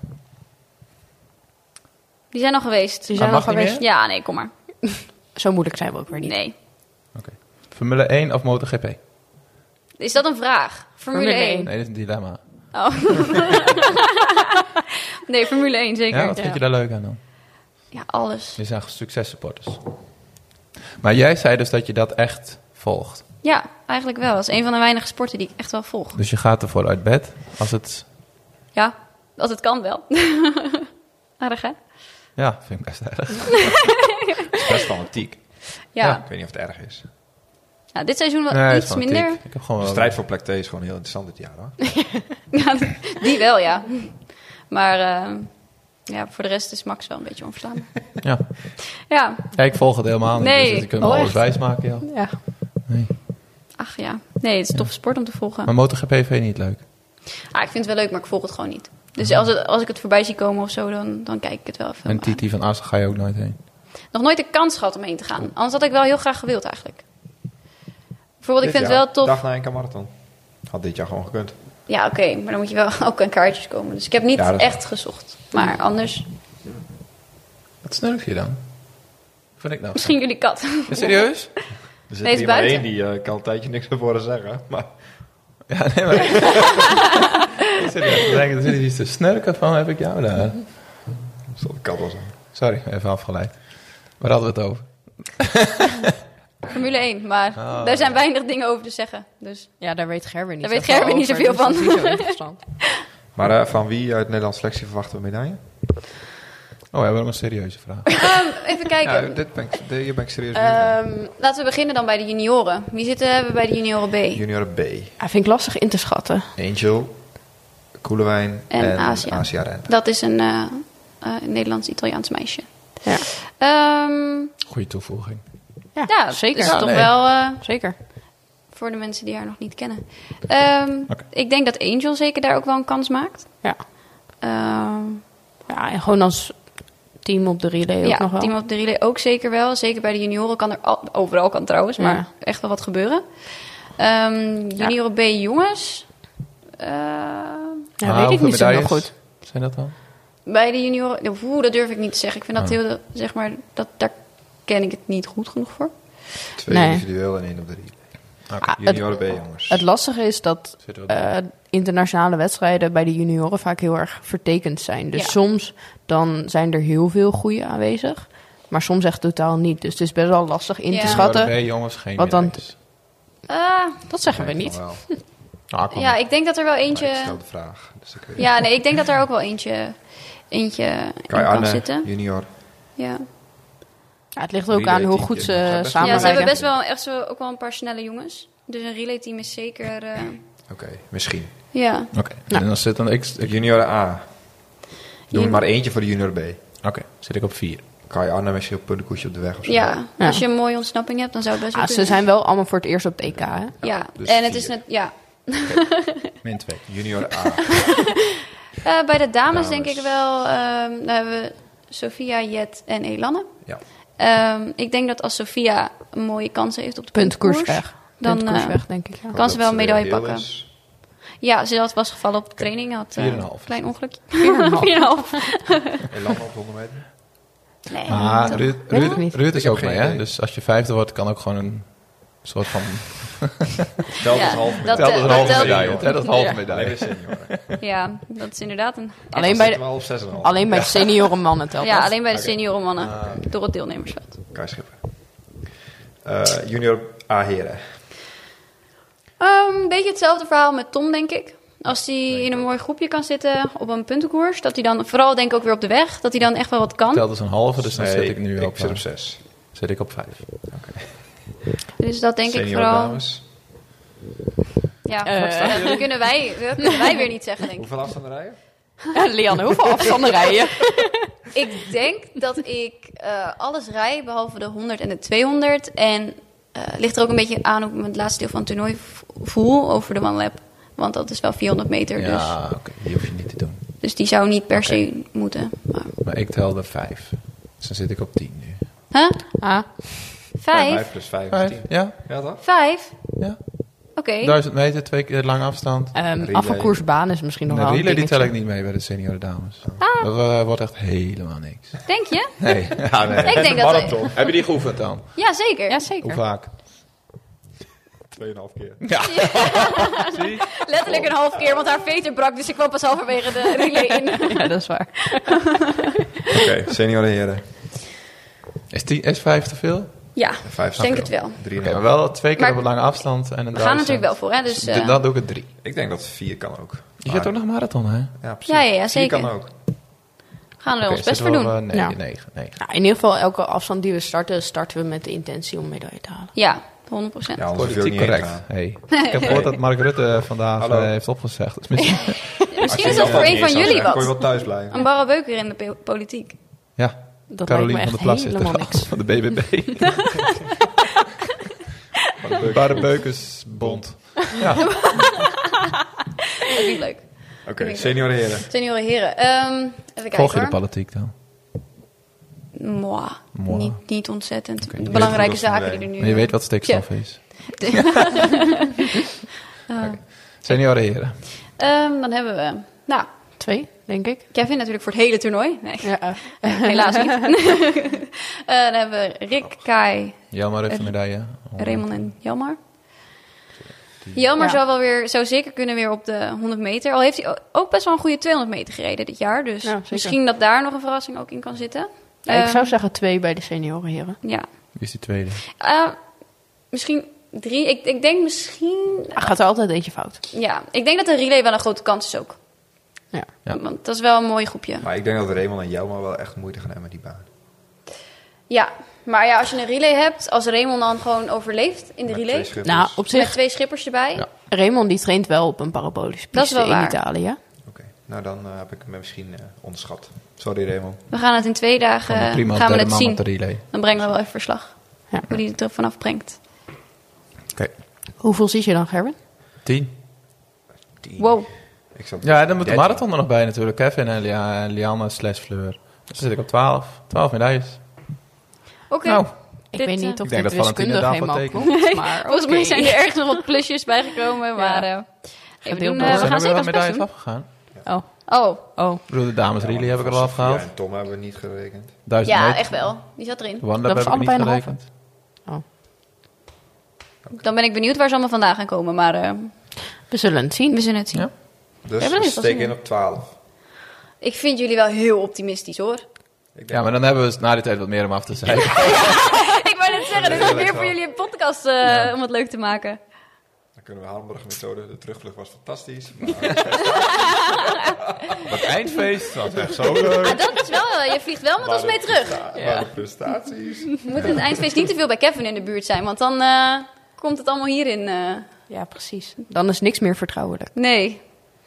Die zijn al geweest. Die zijn Ah, nog mag niet geweest. Ja, nee, kom maar. Zo moeilijk zijn we ook weer niet. Nee. Formule één of MotoGP? Is dat een vraag? Formule Formule één. één. Nee, dit is een dilemma. Oh. Nee, Formule één zeker. Ja, wat vind ja. je daar leuk aan dan? Ja, alles. Je zijn successupporters. Maar jij zei dus dat je dat echt volgt. Ja, eigenlijk wel. Dat is een van de weinige sporten die ik echt wel volg. Dus je gaat ervoor uit bed als het... Ja, als het kan wel. Aardig, hè? Ja, vind ik best erg. Het is best fanatiek. Ja. Ja. Ik weet niet of het erg is. Nou, dit seizoen wel Nee, het is iets fanatiek. minder. Ik heb gewoon De wel... strijd voor plek twee is gewoon heel interessant dit jaar, hoor. Ja, die wel, ja. Maar uh, ja, voor de rest is Max wel een beetje onverstaanbaar. Ja. Ja, ja, ik volg het helemaal niet. Nee. Dus ik kan me Oh, alles echt? wijsmaken, ja. Ja. Nee. ach ja. Nee, het is een toffe sport om te volgen. Maar MotoGP vind je niet leuk? Ah, ik vind het wel leuk, maar ik volg het gewoon niet. Dus als, het, als ik het voorbij zie komen of zo, dan, dan kijk ik het wel even. En Maar Titi van Assen ga je ook nooit heen. nog nooit de kans gehad om heen te gaan. Anders had ik wel heel graag gewild eigenlijk. Bijvoorbeeld, ik Dit vind jaar, het wel tof. Dag na een marathon. Had dit jaar gewoon gekund. Ja, oké, maar dan moet je wel ook aan kaartjes komen. Dus ik heb niet Ja, dat is echt gezocht. Maar anders, Wat snurk je dan? Vind ik nou? misschien jullie kat. Ja, serieus? Er zit Nee, is hier maar buiten. één die uh, kan een tijdje niks naar voren zeggen. Maar Ja, nee, maar... ik zit even te denken, er zit iets te snurken van, heb ik jou daar? dat zal de kat wel zijn. Sorry, even afgeleid. Waar hadden we het over? Formule één, maar Oh. daar zijn weinig dingen over te zeggen. Dus Ja, daar weet Gerwin niet Daar weet zoveel Gerwin niet over, zoveel dus dat is van. niet zo interessant. Maar uh, van wie uit de Nederlandse selectie verwachten we medaille? Oh, we hebben een serieuze vraag. um, even kijken. Ja, dit ben ik, de- hier ben ik serieus benieuwd naar. Ehm, laten we beginnen dan bij de junioren. Wie zitten hebben we bij de junioren B? Junior B. Ja, vind ik lastig in te schatten. Angel, Koelewijn En en, Asia. Asia Rente. Dat is een uh, uh, Nederlands-Italiaans meisje. Ja, Ehm, Goeie toevoeging. ja, ja, zeker. Dus Ja, toch nee. wel uh, Zeker. voor de mensen die haar nog niet kennen. Ehm, Oké. Ik denk dat Angel zeker daar ook wel een kans maakt. Ja. Ehm, Ja, en gewoon als team op de relay ook ja, nog wel. team op de relay ook zeker wel. Zeker bij de junioren kan er al, overal kan trouwens, maar Ja. echt wel wat gebeuren. Ehm junioren B jongens. Uh, Ja, Ah, weet ik hoeveel niet zo heel medailles goed. Zijn dat dan? bij de junioren, oeh, dat durf ik niet te zeggen. Ik vind dat Oh. heel, zeg maar, dat, daar ken ik het niet goed genoeg voor. Twee Nee. individueel en één op de relay. Ah, Junior B, jongens. Het lastige is dat Zitten we eh, internationale wedstrijden bij de junioren vaak heel erg vertekend zijn. Dus Ja. soms dan zijn er heel veel goede aanwezig, maar soms echt totaal niet. Dus het is best wel lastig in Ja. te schatten. B, jongens, geen Wat dan- medailles. Ah, Dat zeggen we Nee, niet. van wel. Ah, kom ja, op. ik denk dat er wel Maar eentje... ik stel de vraag. Dus ik weet Ja, nee, ik denk dat er ook wel eentje, eentje in Kai kan Arne, zitten. junior. Ja. Ja, het ligt ook Relay aan hoe team, goed ja. ze Ja, best wel. samenwerken. Ja, ze hebben best wel echt zo, ook wel een paar snelle jongens. Dus een relayteam is zeker... eh, Oké, misschien. ja. Oké, Nou. en dan zit dan ik... ik- Junior A. Doen we Jun- maar eentje voor de junior B. Oké, zit ik op vier. Kai Arne met je puntenkoesje op de weg of zo. Ja, Ja. als je een mooie ontsnapping hebt, dan zou het best wel Ah, ze kunnen. zijn wel allemaal voor het eerst op het E K. Hè? Ja, dus en het vier. is net... Ja. Min twee. Junior A. Eh, bij de dames, Dames. denk ik wel... ehm daar hebben we Sophia, Jet en Elanne. Ja. Ehm, ik denk dat als Sophia een mooie kans heeft op de Puntkoers puntkoers... weg. Dan, Puntkoers eh, weg, denk ik. Ja. Kan ze wel een Dat, eh, medaille heel pakken. is. Ja, ze had was gevallen op de training. Had eh, Vier en een half. een klein ongelukje. Vier en een half. Vier en een half. Elan op honderd meter. Nee, Maar toch. Ruud, Weet ik Ruud, niet. Ruud Ik is heb ook geen mee, hè? idee. Dus als je vijfde wordt, kan ook gewoon een soort van... Telt Ja, als halve dat, medaille. Telt als eh, een dat halve telt- medaille. Telt als halve Ja. medaille. Alleen de senioren. Ja, dat is inderdaad een... Alleen bij de, wel op zes en een half. alleen bij de senioren mannen telt Ja, dat. alleen bij de Oké. senioren mannen. Ah. Door het deelnemersveld. Kai Schipper. Eh, junior A heren. Ehm, Een beetje hetzelfde verhaal met Tom, denk ik. Als hij in een mooi groepje kan zitten op een puntenkoers, dat hij dan, vooral denk ik ook weer op de weg, dat hij dan echt wel wat kan. Telt als een halve, dus dan Nee, zit ik nu ik op, zit op eh, zes. zit ik op vijf. Dus dat denk ik Senior vooral. dames. Ja, Eh. dat kunnen wij, dat kunnen wij weer niet zeggen, denk ik. Hoeveel afstanden rijden? Ja, Lianne, hoeveel afstanden rijden? Ik denk dat ik eh, alles rij, behalve de honderd en de tweehonderd. En eh ligt er ook een beetje aan hoe ik me het laatste deel van het toernooi v- voel over de one lap. Want dat is wel vierhonderd meter, dus, Ja, oké, die hoef je niet te doen. dus die zou niet per se moeten. Maar, Maar ik telde vijf. Dus dan zit ik op tien nu. huh? Ah, Vijf? Vijf plus vijf is Vijf? tien. Ja, Ja, toch? Vijf? ja. Oké. Duizend meter, twee keer lange afstand. um, Relay. afvalkoersbaan is misschien nog De wel een relay die dingetje. tel ik niet mee bij de senioren dames. Ah. Dat eh, wordt echt helemaal niks. Denk je? Nee, ja, nee. Ik denk dat... Heb je die geoefend dan? Ja, zeker. Ja, Hoe zeker. vaak? Tweeënhalf keer. Ja. Zie? Letterlijk een half keer, want haar veter brak. Dus ik kwam pas halverwege de relay in. Ja, dat is waar. Oké, okay, senioren heren. Is, tien, is vijf te veel? Ja, Vijf ik denk het wel. Drie Oké, en maar half. wel twee keer Maar op een lange afstand. En een We gaan duizend. natuurlijk wel voor, hè. Dus, Dus uh, dan doe ik het drie. Ik denk dat vier kan ook. Je gaat ook nog marathon, hè? Ja, precies. Ja, ja, ja, Vier zeker. kan ook. gaan we er Oké, ons best zitten voor we doen. op, uh, negen, Ja. negen, negen. Nou, in ieder geval, elke afstand die we starten, starten we met de intentie om medaille te halen. Ja, honderd procent. Ja, anders hoef je ook Politiek niet heen correct. te gaan. Hey. Ik heb gehoord dat Mark Rutte vandaag Hallo. uh, heeft opgezegd. Dus misschien... Misschien is dat voor een van jullie Kon je wel wat. thuis blijven. Een barre beuker in de po- politiek. Ja, Dat Caroline lijkt van me der echt Plas is helemaal er niks. van de B B B. Barrebeukersbond. Ja. Dat is niet leuk. Oké, okay, senioren heren. Senioren heren. Um, even kijken Volg je de hoor. politiek dan? Mwah. Mwah. Niet, niet ontzettend. Oké. De Je belangrijke weet hoe dat zaken die er nu... Maar je weet wat stikstof is. Uh, Senioren heren. um, dan hebben we... Nou, Twee, denk ik. Kevin natuurlijk voor het hele toernooi. Nee, Ja. helaas niet. uh, dan hebben we Rick, Kai, Jelmar heeft een medaille. Raymond en Jelmar. Jelmar Ja. zou wel weer, zou zeker kunnen weer op de honderd meter. Al heeft hij ook best wel een goede tweehonderd meter gereden dit jaar. Dus Ja, zeker. misschien dat daar nog een verrassing ook in kan zitten. Ja, ik Ehm, zou zeggen twee bij de seniorenheren. Ja. Wie is die tweede? Uh, misschien drie. Ik, ik denk misschien... Er gaat er altijd eentje fout. Ja, ik denk dat de relay wel een grote kans is ook. Ja. Ja. Want dat is wel een mooi groepje. Maar ik denk dat Raymond en Jelma wel echt moeite gaan hebben met die baan. Ja, maar ja, als je een relay hebt, als Raymond dan gewoon overleeft in de Met relay... twee schippers. Nou, op Met zich, twee schippers erbij. Ja. Raymond die traint wel op een parabolische Dat is piste wel in waar. Italië. Oké, nou dan uh, heb ik hem misschien uh, onderschat. Sorry Raymond. We gaan het in twee Gewoon dagen een prima gaan we derde het man zien. op de relay. Dan brengen we wel even verslag. Ja. Hoe die het er vanaf brengt. Oké, Hoeveel zit je dan, Gerben? tien. Tien. Wow. Ik zat Ja, dan moet de dertien. marathon er nog bij natuurlijk. Kevin en Lia- Lianne slash Fleur. Dus zit ik op twaalf. twaalf medailles. Oké. Nou, Ik Dit, weet eh, niet of Ik denk dit dat Valentina wiskundig daarvan helemaal tekent. klopt. Maar Volgens mij oké. zijn er ergens nog wat plusjes bijgekomen. Maar uh, hey, we, Gedeeld doen, door. uh, we zijn gaan er weer zeker wat ons best medailles doen. afgegaan. Oh, Oh, oh. Ik bedoel, de dames Ja, relay heb ik er van al Sofia afgehaald. en Tom hebben we niet gerekend. Duizend ja, meter. echt wel. Die zat erin. Wanda Dat heb was ik niet allebei een gerekend. Dan ben ik benieuwd waar ze allemaal vandaan gaan komen. Maar uh, We zullen het zien. we zullen het zien. Ja. Dus Ja, maar we dat is wel steken zin in op twaalf. Ik vind jullie wel heel optimistisch, hoor. Ik denk Ja, maar dan hebben we na die tijd wat meer om af te zijn. Ik wou net zeggen, dit is Ja, meer dat voor wel. jullie een podcast uh, om het leuk te maken. Dan kunnen we Halenburg-methode. De terugvlucht was fantastisch. Maar Dat eindfeest was echt zo leuk. Ah, dat is wel, uh, je vliegt wel met ons mee terug. Maar de prestaties. We moeten het eindfeest niet te veel bij Kevin in de buurt zijn, want dan uh, komt het allemaal hierin. Uh, Ja, precies. Dan is niks meer vertrouwelijk. nee.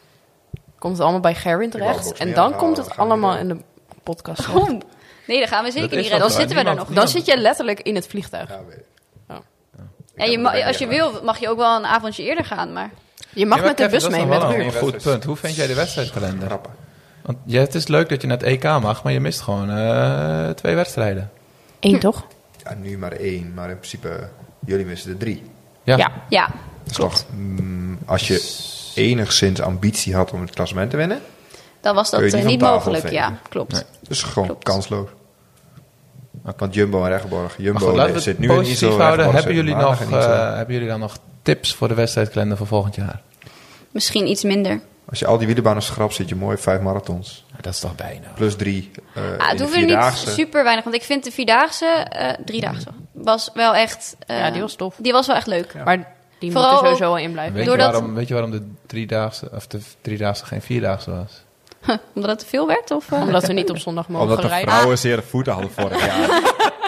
Komt het allemaal bij Gerwin wou terecht. Bosnië En dan halen, komt dat het gaan we allemaal niet in de podcast. terecht. Oh, nee, dat gaan we zeker Dat is niet redden. Dan toch zitten we waar? daar nog. Niemand- Dan zit je letterlijk in het vliegtuig. Ja, weet ik. Ja, je ma- als je wil, mag je ook wel een avondje eerder gaan, maar... Je mag Ja, maar met de Kevin, bus dat is mee nog met wel Ruud. een goed punt. Hoe vind jij de wedstrijdkalender? Grappen. Want ja, het is leuk dat je naar het E K mag, maar je mist gewoon eh, twee wedstrijden. Eén toch? Ja, nu maar één. Maar in principe, jullie missen er drie. Ja. Ja. Ja, Dat is toch, mm, als je enigszins ambitie had om het klassement te winnen, dan was dat Kun je uh, niet niet van tafel mogelijk. vegen. Ja, klopt. Nee. dus gewoon Klopt. kansloos. Want Jumbo en Regenborg, Maar Jumbo goed, laten we zit het nu in positief Iso, houden. Regenborg Hebben zit jullie, in nog, Maandag in Iso. eh, hebben jullie dan nog tips voor de wedstrijdkalender voor volgend jaar? Misschien iets minder. Als je al die wielerbanen schrapt, zit je mooi vijf marathons. Ja, dat is toch bijna. Plus drie uh, Ah, in het de hoeft er niet vierdaagse. super weinig, want ik vind de Vierdaagse, eh driedaagse, was wel echt... eh, Ja, die was tof. Die was wel echt leuk. Maar die Vooral moeten sowieso ook- wel in blijven. Weet je, Doordat- waarom, weet je waarom de driedaagse, of de driedaagse geen vierdaagse was? Omdat het te veel werd? Of, uh? Omdat we niet op zondag mogen Omdat de rijden. vrouwen zere voeten hadden vorig jaar.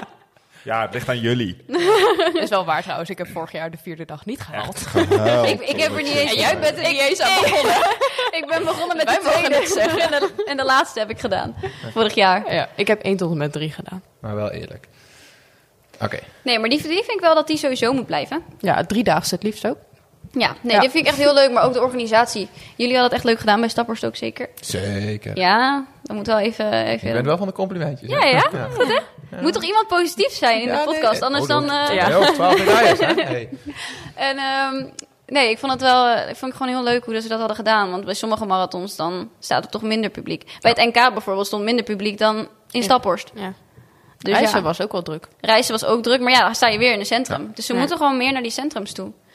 Ja, het ligt aan jullie. Dat is wel waar trouwens. Ik heb vorig jaar de vierde dag niet gehaald. ik, ik heb er niet eens... En jij bent er niet eens aan begonnen. Ik ben begonnen met Wij de mogen tweede niks zeggen. en de, en de laatste heb ik gedaan. Vorig jaar. Ja, ik heb één tot en met drie gedaan. Maar wel eerlijk. Oké. Nee, maar die, die vind ik wel dat die sowieso moet blijven. Ja, het driedaagse het liefst ook. Ja, nee, Ja. die vind ik echt heel leuk. Maar ook de organisatie. Jullie hadden het echt leuk gedaan bij Staphorst ook zeker. Zeker. Ja, dat moet wel even... even Je bent wel van de complimentjes. Ja, hè? ja? Goed, hè? Moet toch iemand positief zijn in Ja, de nee, podcast? nee. Anders Oh, dan... dat- eh, Ja. Ja, ook twaalf medailles, hè? Hey. En ehm, nee, ik vond het wel... eh, Ik vond het gewoon heel leuk hoe ze dat hadden gedaan. Want bij sommige marathons dan staat er toch minder publiek. Bij het N K bijvoorbeeld stond minder publiek dan in Ja. Staphorst. Ja. Dus Reizen ja, was ook wel druk. reizen was ook druk. Maar ja, dan sta je weer in het centrum. Dus ze Ja. moeten gewoon meer naar die centrums toe.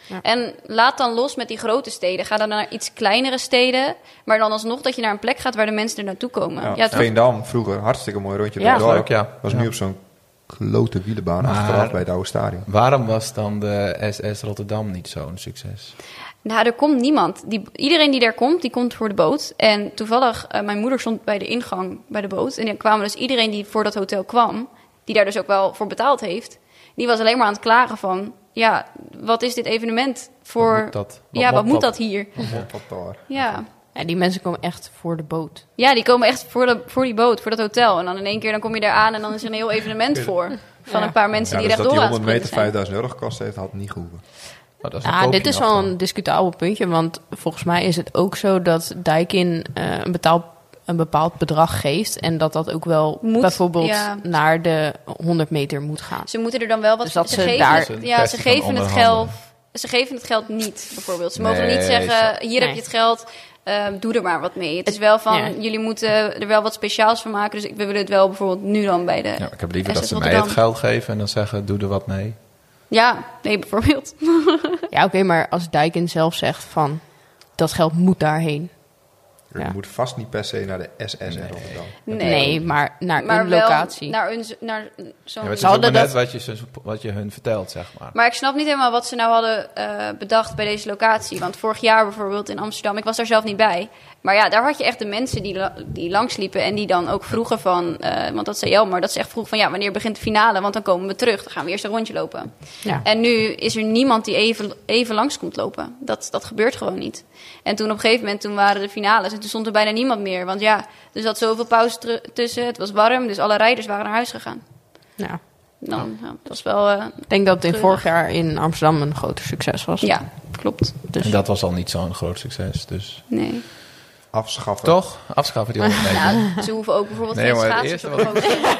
Ja. En laat dan los met die grote steden. Ga dan naar iets kleinere steden. Maar dan alsnog dat je naar een plek gaat waar de mensen er naartoe komen. Ja, Ja, toch? Veendam, vroeger, hartstikke mooi rondje Ja, door het leuk, dorp. ja. Was Ja. nu op zo'n klote wielenbaan Maar- achteraf bij het oude stadion. Waarom was dan de S S Rotterdam niet zo'n succes? Nou, er komt niemand. Die, iedereen die daar komt, die komt voor de boot. En toevallig, uh, mijn moeder stond bij de ingang bij de boot. En dan kwamen dus iedereen die voor dat hotel kwam, die daar dus ook wel voor betaald heeft, die was alleen maar aan het klagen van, ja, wat is dit evenement voor... Wat moet dat? Wat ja, wat moet moet dat? dat hier? Wat daar. Ja. Ja, die mensen komen echt voor de boot. Ja, die komen echt voor, de, voor die boot, voor dat hotel. En dan in één keer dan kom je daar aan en dan is er een heel evenement voor. Van Ja. een paar mensen Ja, die dus er dat echt die door aan honderd het meter springen zijn. vijfduizend euro gekost heeft, had niet gehoeven. Oh, dat is een Ja, koopje dit is nog wel dan. een discutabel puntje, want volgens mij is het ook zo dat Daikin eh, een, betaald, een bepaald bedrag geeft en dat dat ook wel Moet, bijvoorbeeld ja. naar de honderd meter moet gaan. Ze moeten er dan wel wat Dus dat ze, ze geven daar- het, Dat is een ja, ze kwestie van geven het geld. onderhandelen. Ze geven het geld niet, bijvoorbeeld. Ze mogen Nee, niet zeggen, hier heb Nee. je het geld, eh, doe er maar wat mee. Het is wel van, Ja. jullie moeten er wel wat speciaals van maken. Dus ik- we willen het wel bijvoorbeeld nu dan bij de... Ja, ik heb liever S S dat ze mij Rotterdam. het geld geven en dan zeggen, doe er wat mee. Ja, nee, bijvoorbeeld. Ja, oké, maar als Daikin zelf zegt van dat geld moet daarheen. Je Ja. moet vast niet per se naar de S S in Rotterdam. Nee, Nee, maar naar maar een wel locatie. naar, een, naar zo'n... Ja, maar het is Ze ook hadden maar net dat- wat je, ze- wat je hun vertelt, zeg maar. Maar ik snap niet helemaal wat ze nou hadden eh, bedacht bij deze locatie. Want vorig jaar bijvoorbeeld in Amsterdam, ik was daar zelf niet bij. Maar ja, daar had je echt de mensen die, la- die langsliepen en die dan ook vroegen van... eh, want dat zei Jelmer, dat ze echt vroeg van ja, wanneer begint de finale? Want dan komen we terug, dan gaan we eerst een rondje lopen. Ja. En nu is er niemand die even, even langs komt lopen. Dat, dat gebeurt gewoon niet. En toen op een gegeven moment, toen waren de finales en toen stond er bijna niemand meer. Want ja, er zat zoveel pauze tru- tussen, het was warm, dus alle rijders waren naar huis gegaan. Ja. Dan, ja, dat was wel... eh, Ik denk dat het in Treurig. vorig jaar in Amsterdam een groter succes was. ja, klopt. Dus En dat was al niet zo'n groot succes, dus... Nee. Afschaffen. Toch? Afschaffen die honderd meter. Ja, ze hoeven ook bijvoorbeeld Nee, geen maar het schaatsers eerste op wat- de boot.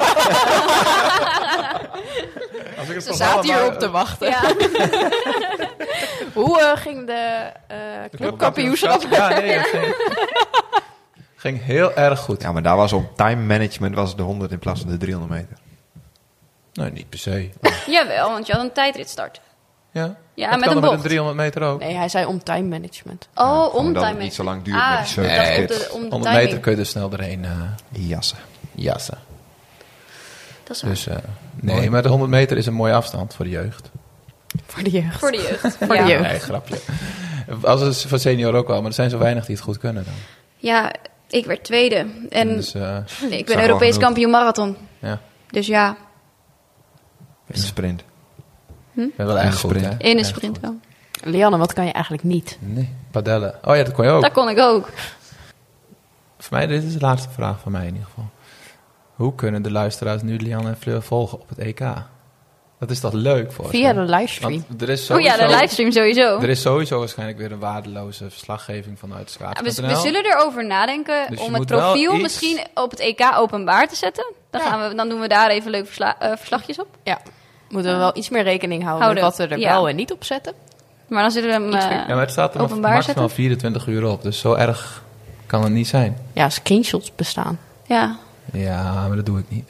Als ik het ze van zaten allemaal- hier op te wachten. Ja. Hoe eh, ging de eh clubkampioenschap? Ja, nee, dat ging, ging heel erg goed. Ja, maar daar was op time management was het de honderd in plaats van de driehonderd meter. Nee, niet per se. Jawel, want je had een tijdritstart. Ja, Ja, dat met kan een er bocht. met een driehonderd meter ook. Nee, hij zei om time management. Oh, gewoon om dat time het niet zo lang duurt Ah, met die circuit ik dacht op kids. de, om de honderd timing. meter kun je er snel doorheen eh Jassen. jassen. Dat is waar. Dus eh, nee, maar de honderd meter is een mooie afstand voor de jeugd. Voor de jeugd. Voor de jeugd. Voor ja. de jeugd. Nee, grapje. Als het voor senior ook wel, maar er zijn zo weinig die het goed kunnen dan. Ja, ik werd tweede. En Dus eh, ik ben wel Europees genoeg. kampioen marathon. ja, Dus ja, In de sprint. ik ben wel echt goed, sprint. hè? in een Echt sprint goed. wel. Lianne, wat kan je eigenlijk niet? Nee, padellen. Oh ja, dat kon je ook. Dat kon ik ook. Voor mij, dit is de laatste vraag van mij in ieder geval. Hoe kunnen de luisteraars nu Lianne en Fleur volgen op het E K? Dat is toch leuk voor Via ze? de livestream. Want er is Oh ja, sowieso, de livestream sowieso. er is sowieso waarschijnlijk weer een waardeloze verslaggeving vanuit Ja, schaats we, punt n l. we zullen erover nadenken Dus je om het moet wel profiel iets- misschien op het E K openbaar te zetten. Dan, Ja. gaan we, dan doen we daar even leuke versla- eh, verslagjes op. Ja. Moeten we wel iets meer rekening houden, Houden, met wat we er ja. wel en niet op zetten. Maar dan zullen we hem... Iets eh, meer. Ja, maar het staat er maar openbaar maximaal zetten? vierentwintig uur op. Dus zo erg kan het niet zijn. Ja, screenshots bestaan. ja. Ja, maar dat doe ik niet.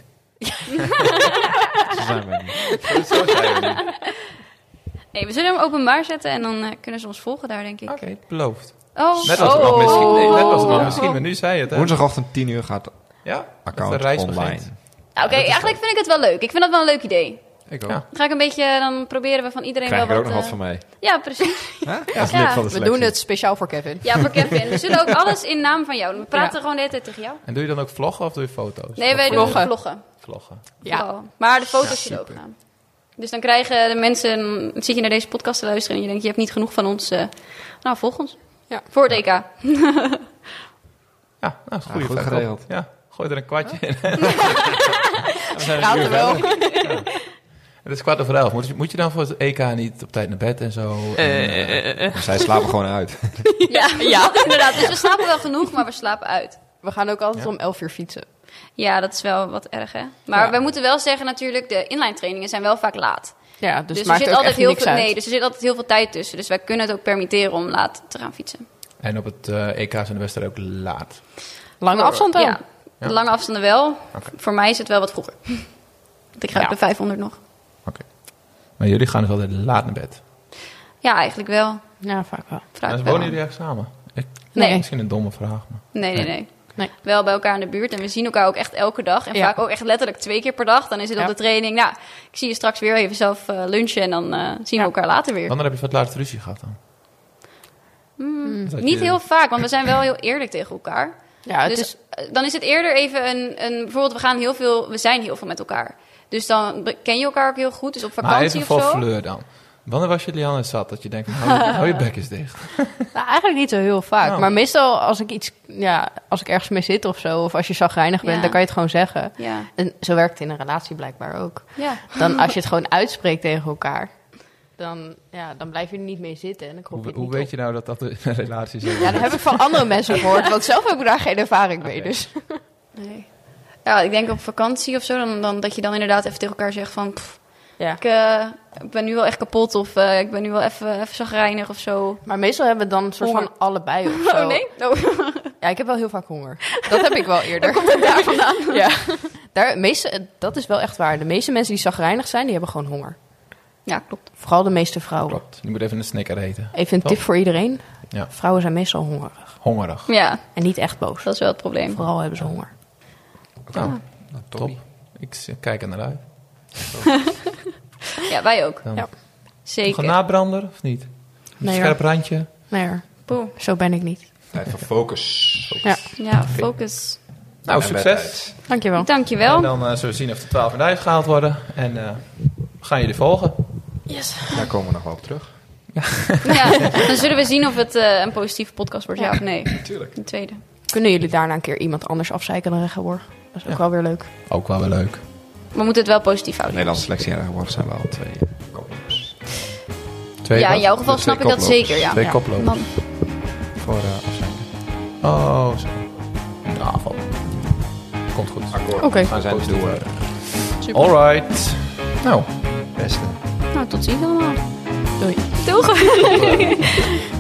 Zo zijn we niet. Zo zijn we niet. Nee, we zullen hem openbaar zetten en dan eh, kunnen ze ons volgen daar, denk ik. Oké, beloofd. Oh, Net als het nog oh. misschien. Nee, net als het nog misschien, maar nu zei je het. Hè? Woensdagochtend tien uur gaat Ja, als account de reis online. begint. Nou, Oké, eigenlijk vind ik het wel leuk. Ik vind dat wel een leuk idee. Ik ook. Ja. Dan ga ik een beetje, dan proberen we van iedereen Krijg ik er wel ook wat... nog wat eh, van mij. Ja, precies. Als Ja. lid van de We selectie. doen het speciaal voor Kevin. Ja, voor Kevin. We zullen ook alles in naam van jou doen. We praten Ja. gewoon de hele tijd tegen jou. En doe je dan ook vloggen of doe je foto's? Nee, Of wij doen vloggen. vloggen. vloggen. Ja. Vooral. Maar de foto's Ja, zullen ook super. gaan. Dus dan krijgen de mensen... Dan zit je naar deze podcast te luisteren en je denkt... Je hebt niet genoeg van ons. eh, nou, volg ons. Ja. Voor het E K. Ja, nou, is een goede goed verkoop. geregeld. Ja, gooi er een kwartje in. We zijn een Praten uur wel. verder. Ja. Het is kwart over elf. Moet je, moet je dan voor het E K niet op tijd naar bed en zo? En, eh, Zij slapen gewoon uit. Ja, ja. inderdaad. Dus we slapen wel genoeg, maar we slapen uit. We gaan ook altijd Ja. om elf uur fietsen. Ja, dat is wel wat erg, hè? Maar Ja. wij moeten wel zeggen natuurlijk... De inline trainingen zijn wel vaak laat. Ja, dus, Dus, het er maakt zit ook altijd echt heel niks veel, uit. nee, dus er zit altijd heel veel tijd tussen. Dus wij kunnen het ook permitteren om laat te gaan fietsen. en op het eh, E K zijn de wedstrijden ook laat. Lange Voor- afstand dan? Ja, de lange afstanden wel. Oké. Voor mij is het wel wat vroeger. Want ik ga Ja. op de vijfhonderd nog. Oké. Maar jullie gaan dus altijd laat naar bed. Ja, eigenlijk wel. Ja, vaak wel. Vaak En wel. wonen jullie echt samen? Ik, Nee. Misschien een domme vraag, maar... Nee, nee, nee. Nee. Wel bij elkaar in de buurt. En we zien elkaar ook echt elke dag. En Ja. vaak ook echt letterlijk twee keer per dag. Dan is het Ja. op de training. Nou, ik zie je straks weer even zelf uh, lunchen. En dan uh, zien we elkaar later weer. Wanneer heb je voor het laatst ruzie gehad dan? Mm, Dat niet je- heel vaak, want we zijn wel heel eerlijk tegen elkaar. Ja, het dus is... uh, dan is het eerder even een, een... Bijvoorbeeld, we gaan heel veel... We zijn heel veel met elkaar. Dus dan be- ken je elkaar ook heel goed. Dus op Maar vakantie even of voor zo. Fleur dan. Wanneer was je Lianne zat dat je denkt, van, hou, je- hou je bek eens dicht? Nou, eigenlijk niet zo heel vaak. Oh. Maar meestal als ik iets, ja, als ik ergens mee zit of zo, of als je chagrijnig bent, Ja. dan kan je het gewoon zeggen. Ja. En zo werkt het in een relatie blijkbaar ook. Ja. Dan als je het gewoon uitspreekt tegen elkaar, dan, ja, dan blijf je er niet mee zitten en dan krop je Hoe, het hoe niet weet op. je nou dat dat in een relatie zo is? Ja, dat heb ik van andere mensen gehoord, want zelf heb ik daar geen ervaring mee. Oké. Dus. Nee. Ja, ik denk op vakantie of zo. Dan, dan, dat je dan inderdaad even tegen elkaar zegt van... pff, Ja. ik, uh, ik ben nu wel echt kapot. Of uh, ik ben nu wel even, even zagrijnig of zo. Maar meestal hebben we dan een soort Honger. van allebei of zo. Oh nee? Oh. Ja, ik heb wel heel vaak honger. Dat heb ik wel eerder. Komt het daar vandaan? Ja. Daar, meeste, dat is wel echt waar. De meeste mensen die chagrijnig zijn, die hebben gewoon honger. Ja, klopt. Vooral de meeste vrouwen. Klopt. Je moet even een snicker eten. Even een Toch? tip voor iedereen. Ja. Vrouwen zijn meestal hongerig. Hongerig. Ja, En niet echt boos. dat is wel het probleem. Vooral hebben ze honger. Nou, Nou, top. Ik s- kijk er naar uit. Ja, wij ook. Dan Ja. Nog Zeker. een nabrander of niet? Een Nee, scherp randje. Nee hoor, Poeh. zo ben ik niet. Tijd voor focus. Ja, Ja, focus. Nou, En succes. wedstrijd. dankjewel. Dankjewel. En dan uh, zullen we zien of de twaalf medailles gehaald worden. En uh, we gaan jullie volgen. Yes. Daar komen we nog wel op terug. Ja, dan zullen we zien of het uh, een positieve podcast wordt, ja of nee. Tuurlijk. De tweede. Kunnen jullie daarna een keer iemand anders afzeiken dan Regenborg? Dat is ook Ja. wel weer leuk. Ook wel weer leuk. We moeten het wel positief houden. Nederlandse selectie en Regenborg zijn wel twee koplopers. Twee Ja, in wat? jouw geval De snap ik twee dat koplopers. zeker, ja. Twee Ja. koplopers. Dan, Voor uh, afzijden. Oh, zo. Ja, val. Komt goed. Akkoord. Oké. Gaan zijn Positief. doen. super. Alright. Nou, Beste. Nou, tot ziens allemaal. Doei. Doeg!